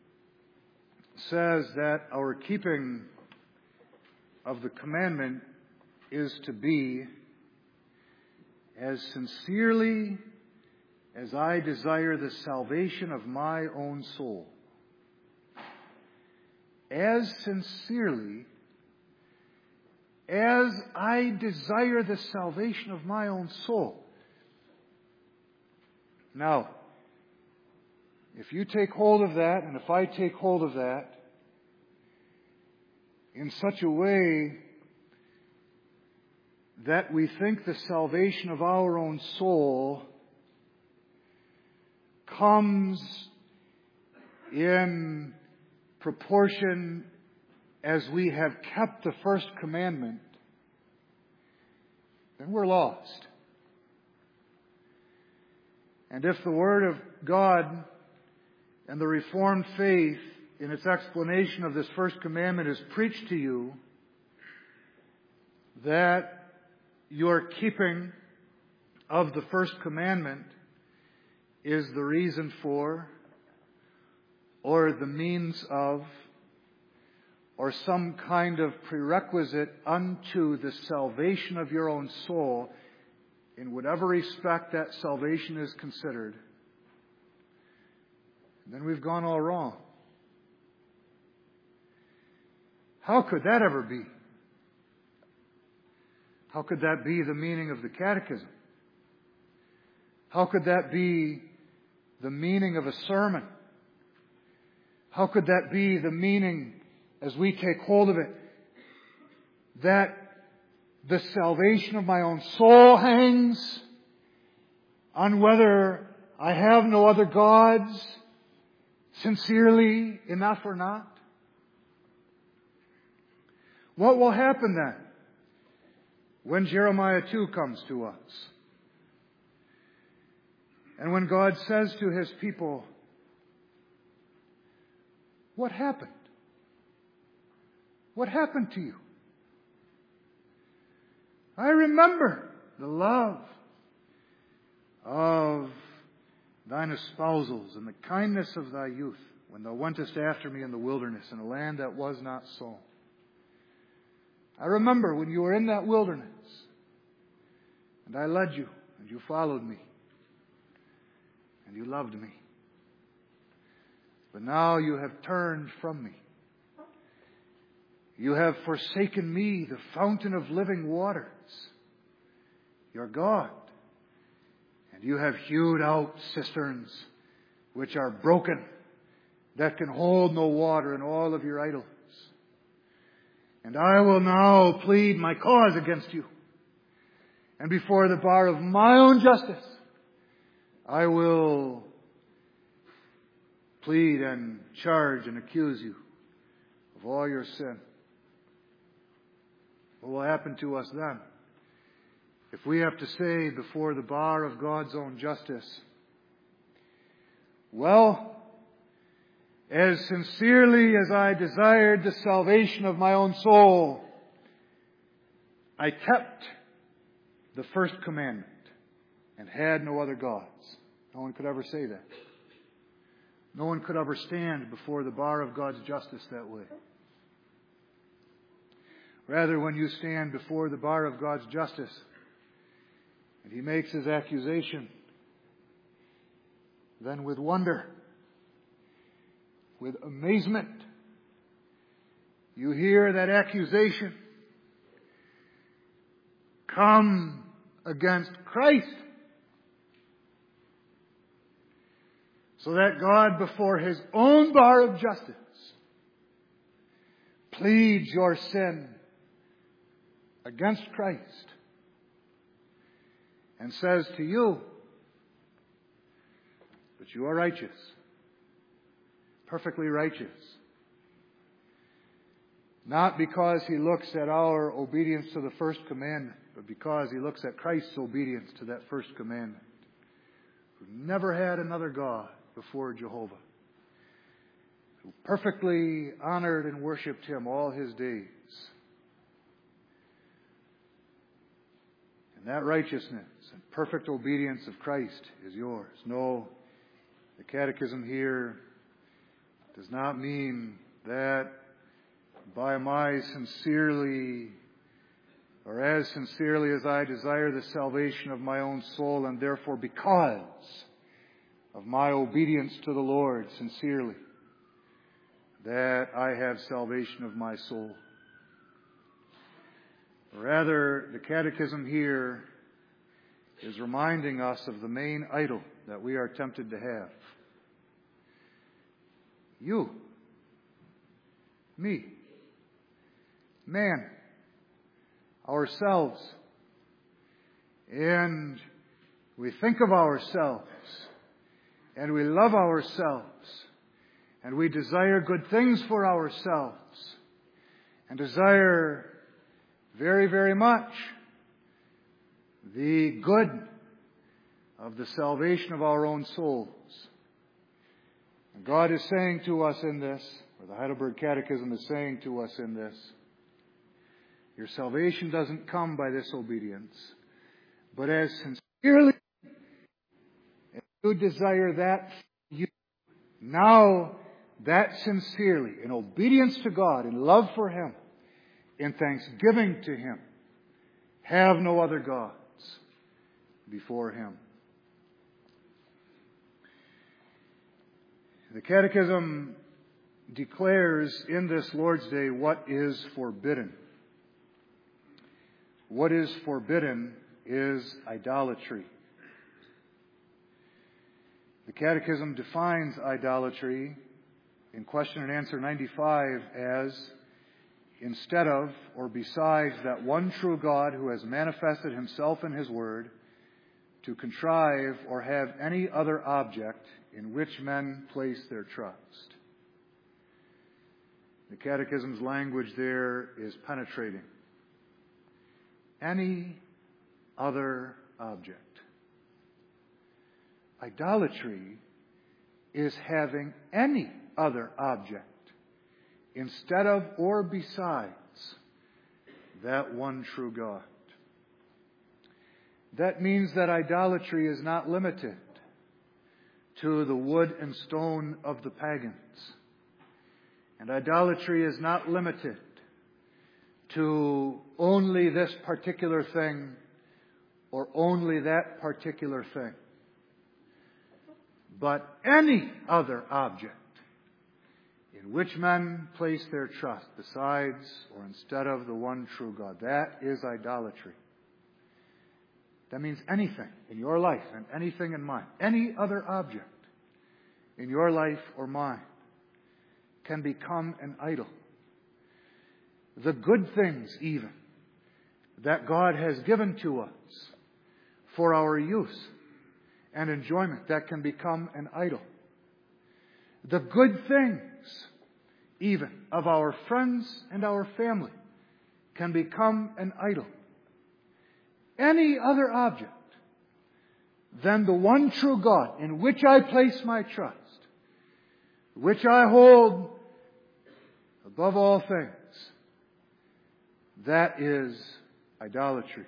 says that our keeping of the commandment is to be as sincerely as I desire the salvation of my own soul. As sincerely as I desire the salvation of my own soul. Now, if you take hold of that, and if I take hold of that, in such a way that we think the salvation of our own soul comes in proportion as we have kept the first commandment, then we're lost. And if the Word of God and the Reformed faith in its explanation of this first commandment is preached to you, that your keeping of the first commandment is the reason for, or the means of, or some kind of prerequisite unto the salvation of your own soul, in whatever respect that salvation is considered, then we've gone all wrong. How could that ever be? How could that be the meaning of the Catechism? How could that be the meaning of a sermon? How could that be the meaning, as we take hold of it, that the salvation of my own soul hangs on whether I have no other gods, sincerely enough or not? What will happen then when Jeremiah two comes to us? And when God says to His people, what happened? What happened to you? I remember the love of thine espousals and the kindness of thy youth when thou wentest after me in the wilderness in a land that was not sown. I remember when you were in that wilderness and I led you and you followed me and you loved me. But now you have turned from me. You have forsaken me, the fountain of living waters, your God. And you have hewed out cisterns which are broken, that can hold no water in all of your idols. And I will now plead my cause against you. And before the bar of my own justice, I will plead and charge and accuse you of all your sin. What will happen to us then? If we have to say before the bar of God's own justice, well, as sincerely as I desired the salvation of my own soul, I kept the first commandment and had no other gods. No one could ever say that. No one could ever stand before the bar of God's justice that way. Rather, when you stand before the bar of God's justice and He makes His accusation, then with wonder, with amazement, you hear that accusation come against Christ. So that God, before His own bar of justice, pleads your sin against Christ and says to you, but you are righteous, perfectly righteous. Not because He looks at our obedience to the first commandment, but because He looks at Christ's obedience to that first commandment, who never had another God before Jehovah, who perfectly honored and worshipped Him all His days. And that righteousness and perfect obedience of Christ is yours. No, the Catechism here does not mean that by my sincerely, or as sincerely as I desire the salvation of my own soul, and therefore because of my obedience to the Lord sincerely, that I have salvation of my soul. Rather, the Catechism here is reminding us of the main idol that we are tempted to have. You, me, man, ourselves. And we think of ourselves, and we love ourselves, and we desire good things for ourselves, and desire very, very much the good of the salvation of our own souls. And God is saying to us in this, or the Heidelberg Catechism is saying to us in this, your salvation doesn't come by this obedience, but as sincerely as you desire that, you now that sincerely, in obedience to God, in love for Him, in thanksgiving to Him, have no other gods before Him. The Catechism declares in this Lord's Day what is forbidden. What is forbidden is idolatry. The Catechism defines idolatry in question and answer ninety-five as instead of or besides that one true God who has manifested himself in his word, to contrive or have any other object in which men place their trust. The Catechism's language there is penetrating. Any other object. Idolatry is having any other object instead of or besides that one true God. That means that idolatry is not limited to the wood and stone of the pagans. And idolatry is not limited to only this particular thing or only that particular thing. But any other object in which men place their trust besides or instead of the one true God. That is idolatry. That means anything in your life and anything in mine, any other object in your life or mine can become an idol. The good things even that God has given to us for our use and enjoyment, that can become an idol. The good things even of our friends and our family can become an idol. Any other object than the one true God in which I place my trust, which I hold above all things, that is idolatry.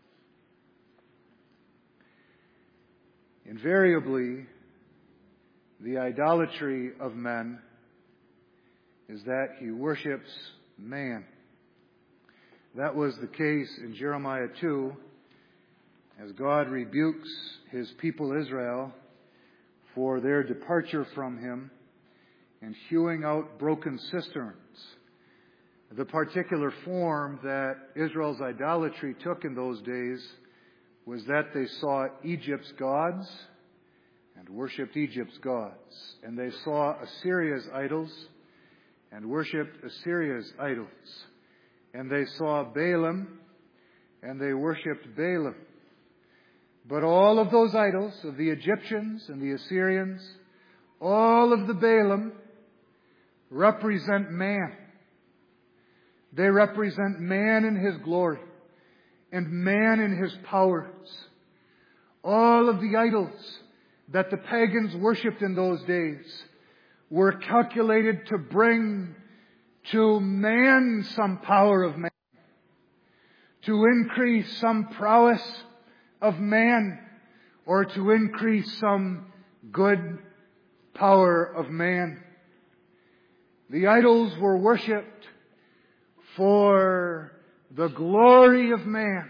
Invariably, the idolatry of men is that he worships man. That was the case in Jeremiah two, as God rebukes his people Israel for their departure from him and hewing out broken cisterns. The particular form that Israel's idolatry took in those days was that they saw Egypt's gods and worshipped Egypt's gods. And they saw Assyria's idols and worshipped Assyria's idols. And they saw Balaam and they worshipped Balaam. But all of those idols of the Egyptians and the Assyrians, all of the Balaam, represent man. They represent man in his glory and man in his powers. All of the idols that the pagans worshipped in those days were calculated to bring to man some power of man, to increase some prowess of man, or to increase some good power of man. The idols were worshipped for the glory of man.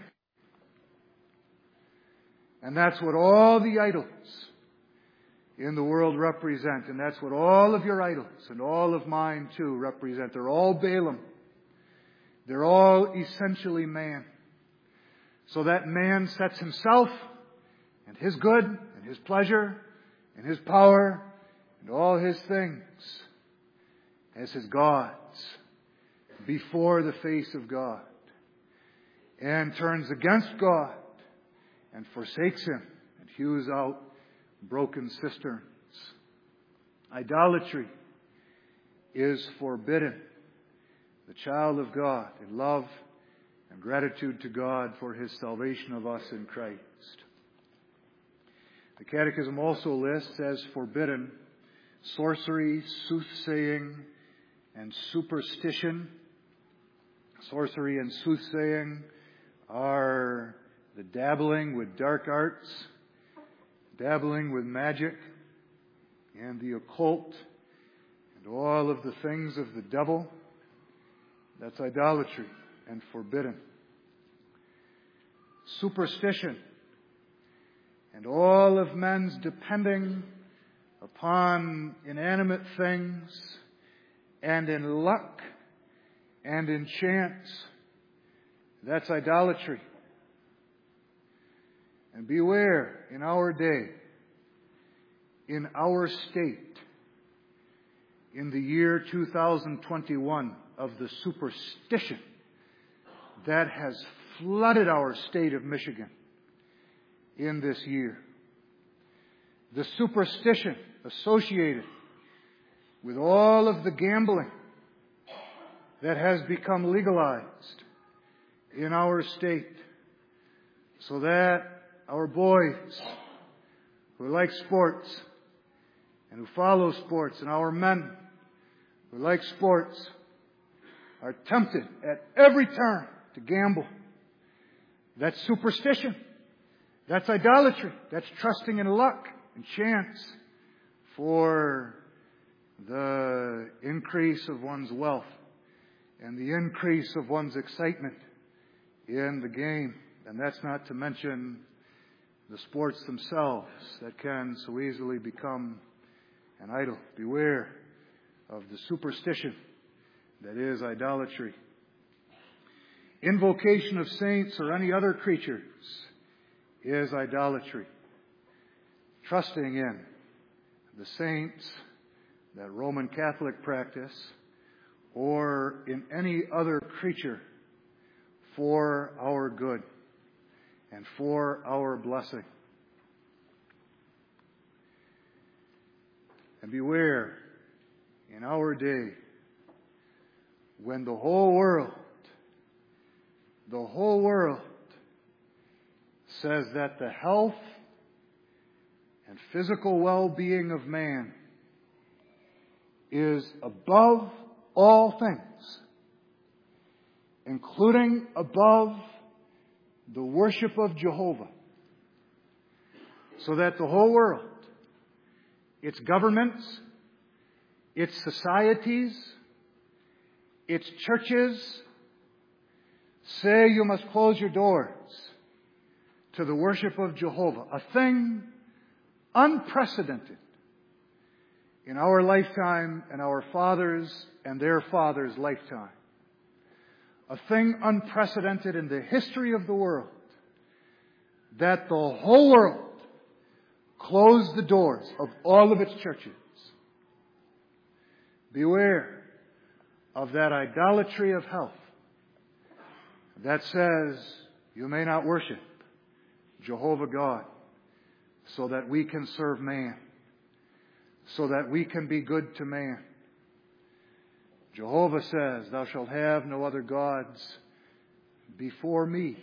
And that's what all the idols in the world represent. And that's what all of your idols and all of mine too represent. They're all Balaam. They're all essentially man. So that man sets himself and his good and his pleasure and his power and all his things as his gods before the face of God, and turns against God and forsakes Him and hews out broken cisterns. Idolatry is forbidden. The child of God in love and gratitude to God for His salvation of us in Christ. The Catechism also lists as forbidden sorcery, soothsaying, and superstition. Sorcery and soothsaying are the dabbling with dark arts, dabbling with magic, and the occult, and all of the things of the devil. That's idolatry and forbidden. Superstition and all of men's depending upon inanimate things and in luck and in chance, that's idolatry. And beware in our day, in our state, in the year two thousand twenty-one, of the superstition that has flooded our state of Michigan in this year. The superstition associated with all of the gambling that has become legalized in our state, so that our boys who like sports and who follow sports, and our men who like sports, are tempted at every turn to gamble. That's superstition. That's idolatry. That's trusting in luck and chance for the increase of one's wealth and the increase of one's excitement in the game. And that's not to mention the sports themselves that can so easily become an idol. Beware of the superstition that is idolatry. Invocation of saints or any other creatures is idolatry. Trusting in the saints that Roman Catholic practice or in any other creature for our good and for our blessing. And beware in our day when the whole world, the whole world says that the health and physical well-being of man is above all things, including above the worship of Jehovah. So that the whole world, its governments, its societies, its churches, say you must close your doors to the worship of Jehovah. A thing unprecedented in our lifetime and our fathers' and their fathers' lifetime. A thing unprecedented in the history of the world, that the whole world closed the doors of all of its churches. Beware of that idolatry of health that says you may not worship Jehovah God so that we can serve man, so that we can be good to man. Jehovah says, thou shalt have no other gods before me,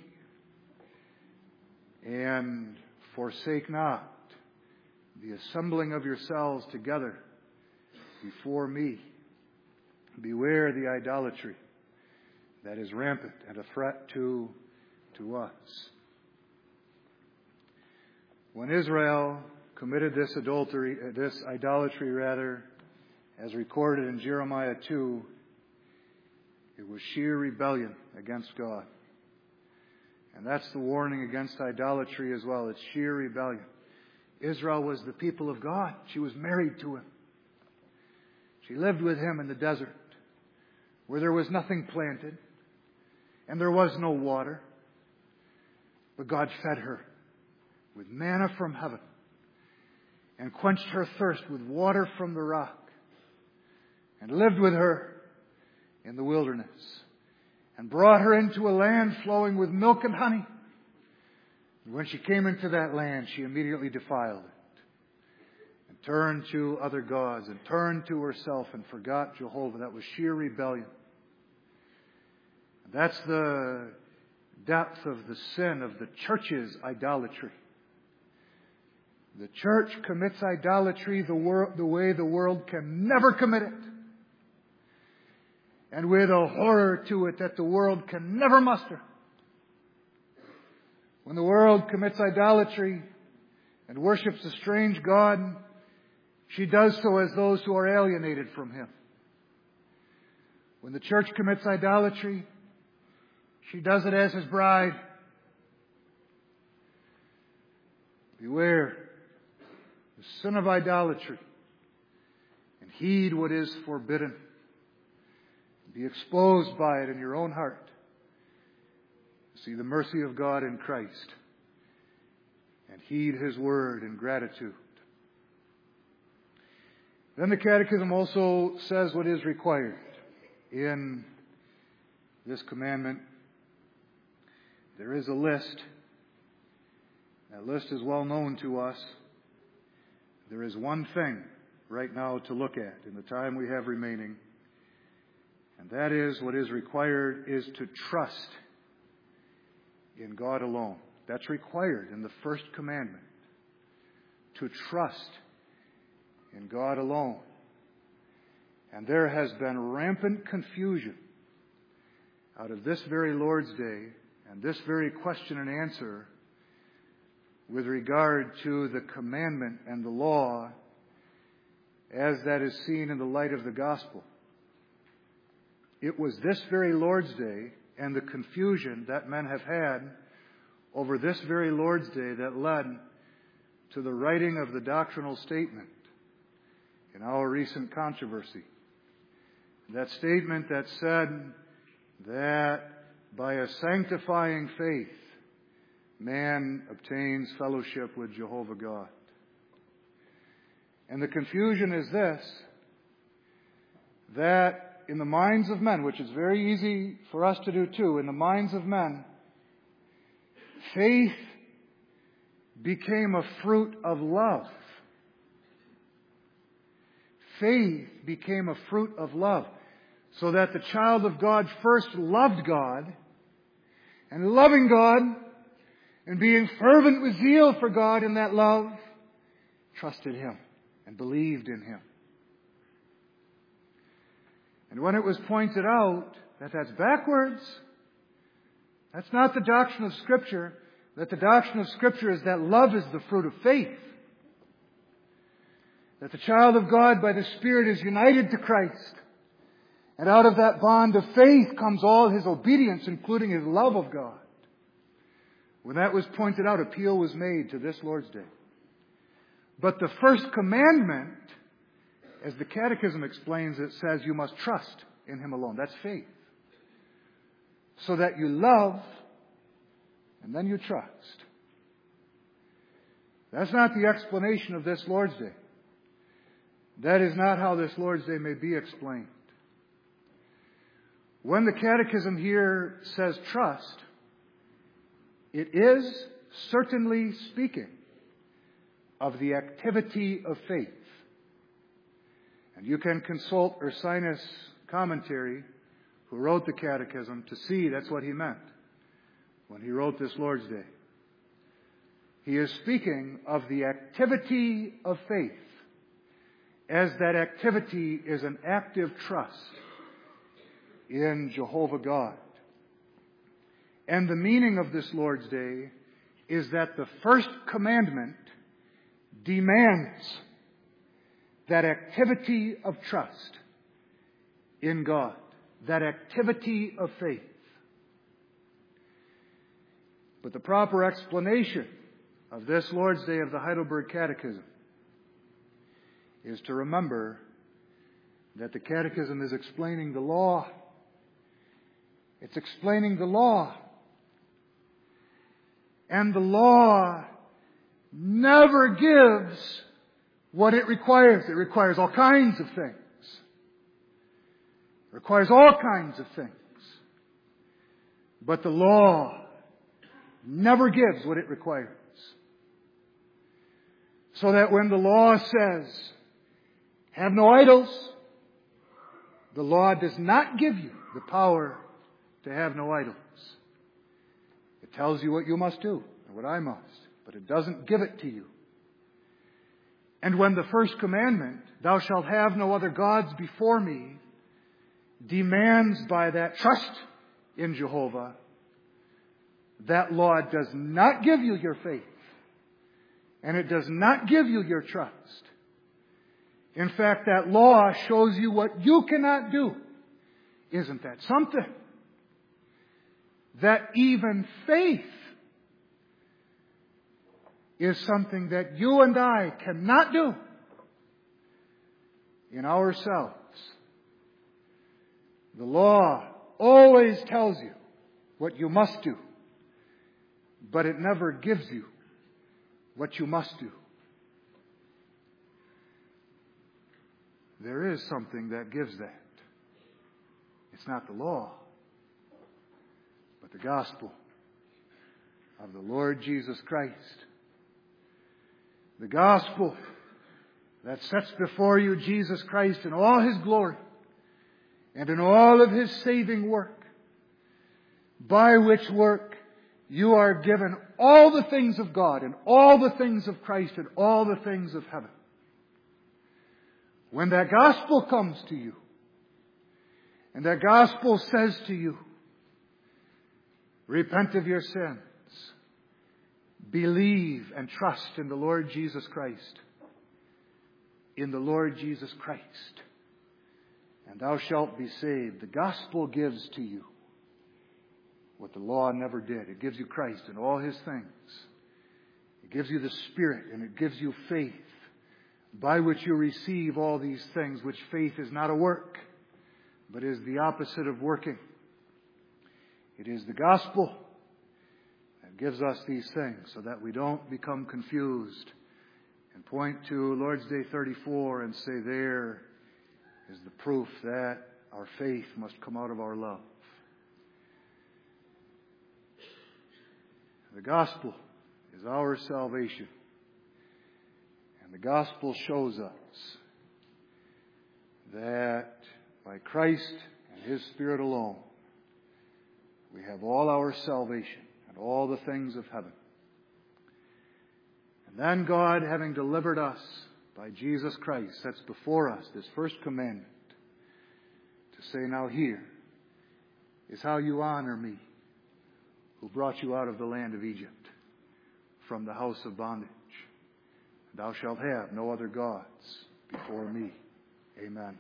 and forsake not the assembling of yourselves together before me. Beware the idolatry that is rampant and a threat to, to us. When Israel committed this adultery, uh, this idolatry rather, as recorded in Jeremiah two, it was sheer rebellion against God. And that's the warning against idolatry as well. It's sheer rebellion. Israel was the people of God. She was married to Him. She lived with Him in the desert, where there was nothing planted and there was no water. But God fed her with manna from heaven and quenched her thirst with water from the rock, and lived with her in the wilderness, and brought her into a land flowing with milk and honey. And when she came into that land, she immediately defiled it, and turned to other gods, and turned to herself, and forgot Jehovah. That was sheer rebellion. And that's the depth of the sin of the church's idolatry. The church commits idolatry the, wor- the way the world can never commit it, and with a horror to it that the world can never muster. When the world commits idolatry and worships a strange god, she does so as those who are alienated from Him. When the church commits idolatry, she does it as His bride. Beware the sin of idolatry and heed what is forbidden. Be exposed by it in your own heart. See the mercy of God in Christ and heed His word in gratitude. Then the Catechism also says what is required in this commandment. There is a list. That list is well known to us. There is one thing right now to look at in the time we have remaining, and that is what is required is to trust in God alone. That's required in the first commandment. To trust in God alone. And there has been rampant confusion out of this very Lord's Day and this very question and answer with regard to the commandment and the law as that is seen in the light of the gospel. It was this very Lord's Day and the confusion that men have had over this very Lord's Day that led to the writing of the doctrinal statement in our recent controversy. That statement that said that by a sanctifying faith, man obtains fellowship with Jehovah God. And the confusion is this, that in the minds of men, which is very easy for us to do too, in the minds of men, faith became a fruit of love. Faith became a fruit of love. So that the child of God first loved God, and loving God, and being fervent with zeal for God in that love, trusted Him and believed in Him. And when it was pointed out that that's backwards, that's not the doctrine of Scripture, that the doctrine of Scripture is that love is the fruit of faith. That the child of God by the Spirit is united to Christ. And out of that bond of faith comes all his obedience, including his love of God. When that was pointed out, appeal was made to this Lord's Day. But the first commandment, as the Catechism explains, it says you must trust in Him alone. That's faith. So that you love and then you trust. That's not the explanation of this Lord's Day. That is not how this Lord's Day may be explained. When the Catechism here says trust, it is certainly speaking of the activity of faith. And you can consult Ursinus' commentary, who wrote the Catechism, to see that's what he meant when he wrote this Lord's Day. He is speaking of the activity of faith, as that activity is an active trust in Jehovah God. And the meaning of this Lord's Day is that the first commandment demands that activity of trust in God, that activity of faith. But the proper explanation of this Lord's Day of the Heidelberg Catechism is to remember that the Catechism is explaining the law. It's explaining the law. And the law never gives what it requires. It requires all kinds of things. It requires all kinds of things. But the law never gives what it requires. So that when the law says, have no idols, the law does not give you the power to have no idols. It tells you what you must do, and what I must, but it doesn't give it to you. And when the first commandment, thou shalt have no other gods before me, demands by that trust in Jehovah, that law does not give you your faith. And it does not give you your trust. In fact, that law shows you what you cannot do. Isn't that something? That even faith is something that you and I cannot do in ourselves. The law always tells you what you must do, but it never gives you what you must do. There is something that gives that. It's not the law, but the gospel of the Lord Jesus Christ. The gospel that sets before you Jesus Christ in all His glory and in all of His saving work, by which work you are given all the things of God and all the things of Christ and all the things of heaven. When that gospel comes to you, and that gospel says to you, repent of your sins, believe and trust in the Lord Jesus Christ, in the Lord Jesus Christ, and thou shalt be saved. The gospel gives to you what the law never did. It gives you Christ and all His things. It gives you the Spirit, and it gives you faith, by which you receive all these things, which faith is not a work, but is the opposite of working. It is the gospel that gives us these things so that we don't become confused and point to Lord's Day thirty-four and say, there is the proof that our faith must come out of our love. The gospel is our salvation. And the gospel shows us that by Christ and His Spirit alone, we have all our salvation and all the things of heaven. And then God, having delivered us by Jesus Christ, sets before us this first commandment to say, now here is how you honor me, who brought you out of the land of Egypt, from the house of bondage. Thou shalt have no other gods before me. Amen.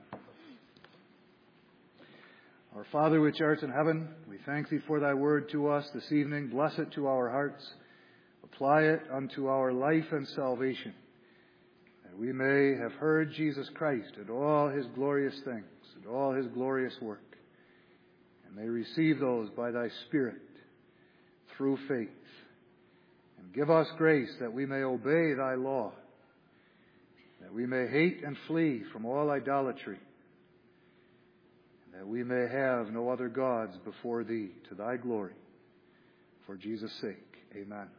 Our Father which art in heaven, we thank Thee for Thy word to us this evening. Bless it to our hearts. Apply it unto our life and salvation, that we may have heard Jesus Christ and all His glorious things and all His glorious work, and may receive those by Thy Spirit through faith. And give us grace that we may obey Thy law, that we may hate and flee from all idolatry, and that we may have no other gods before Thee, to Thy glory. For Jesus' sake, amen.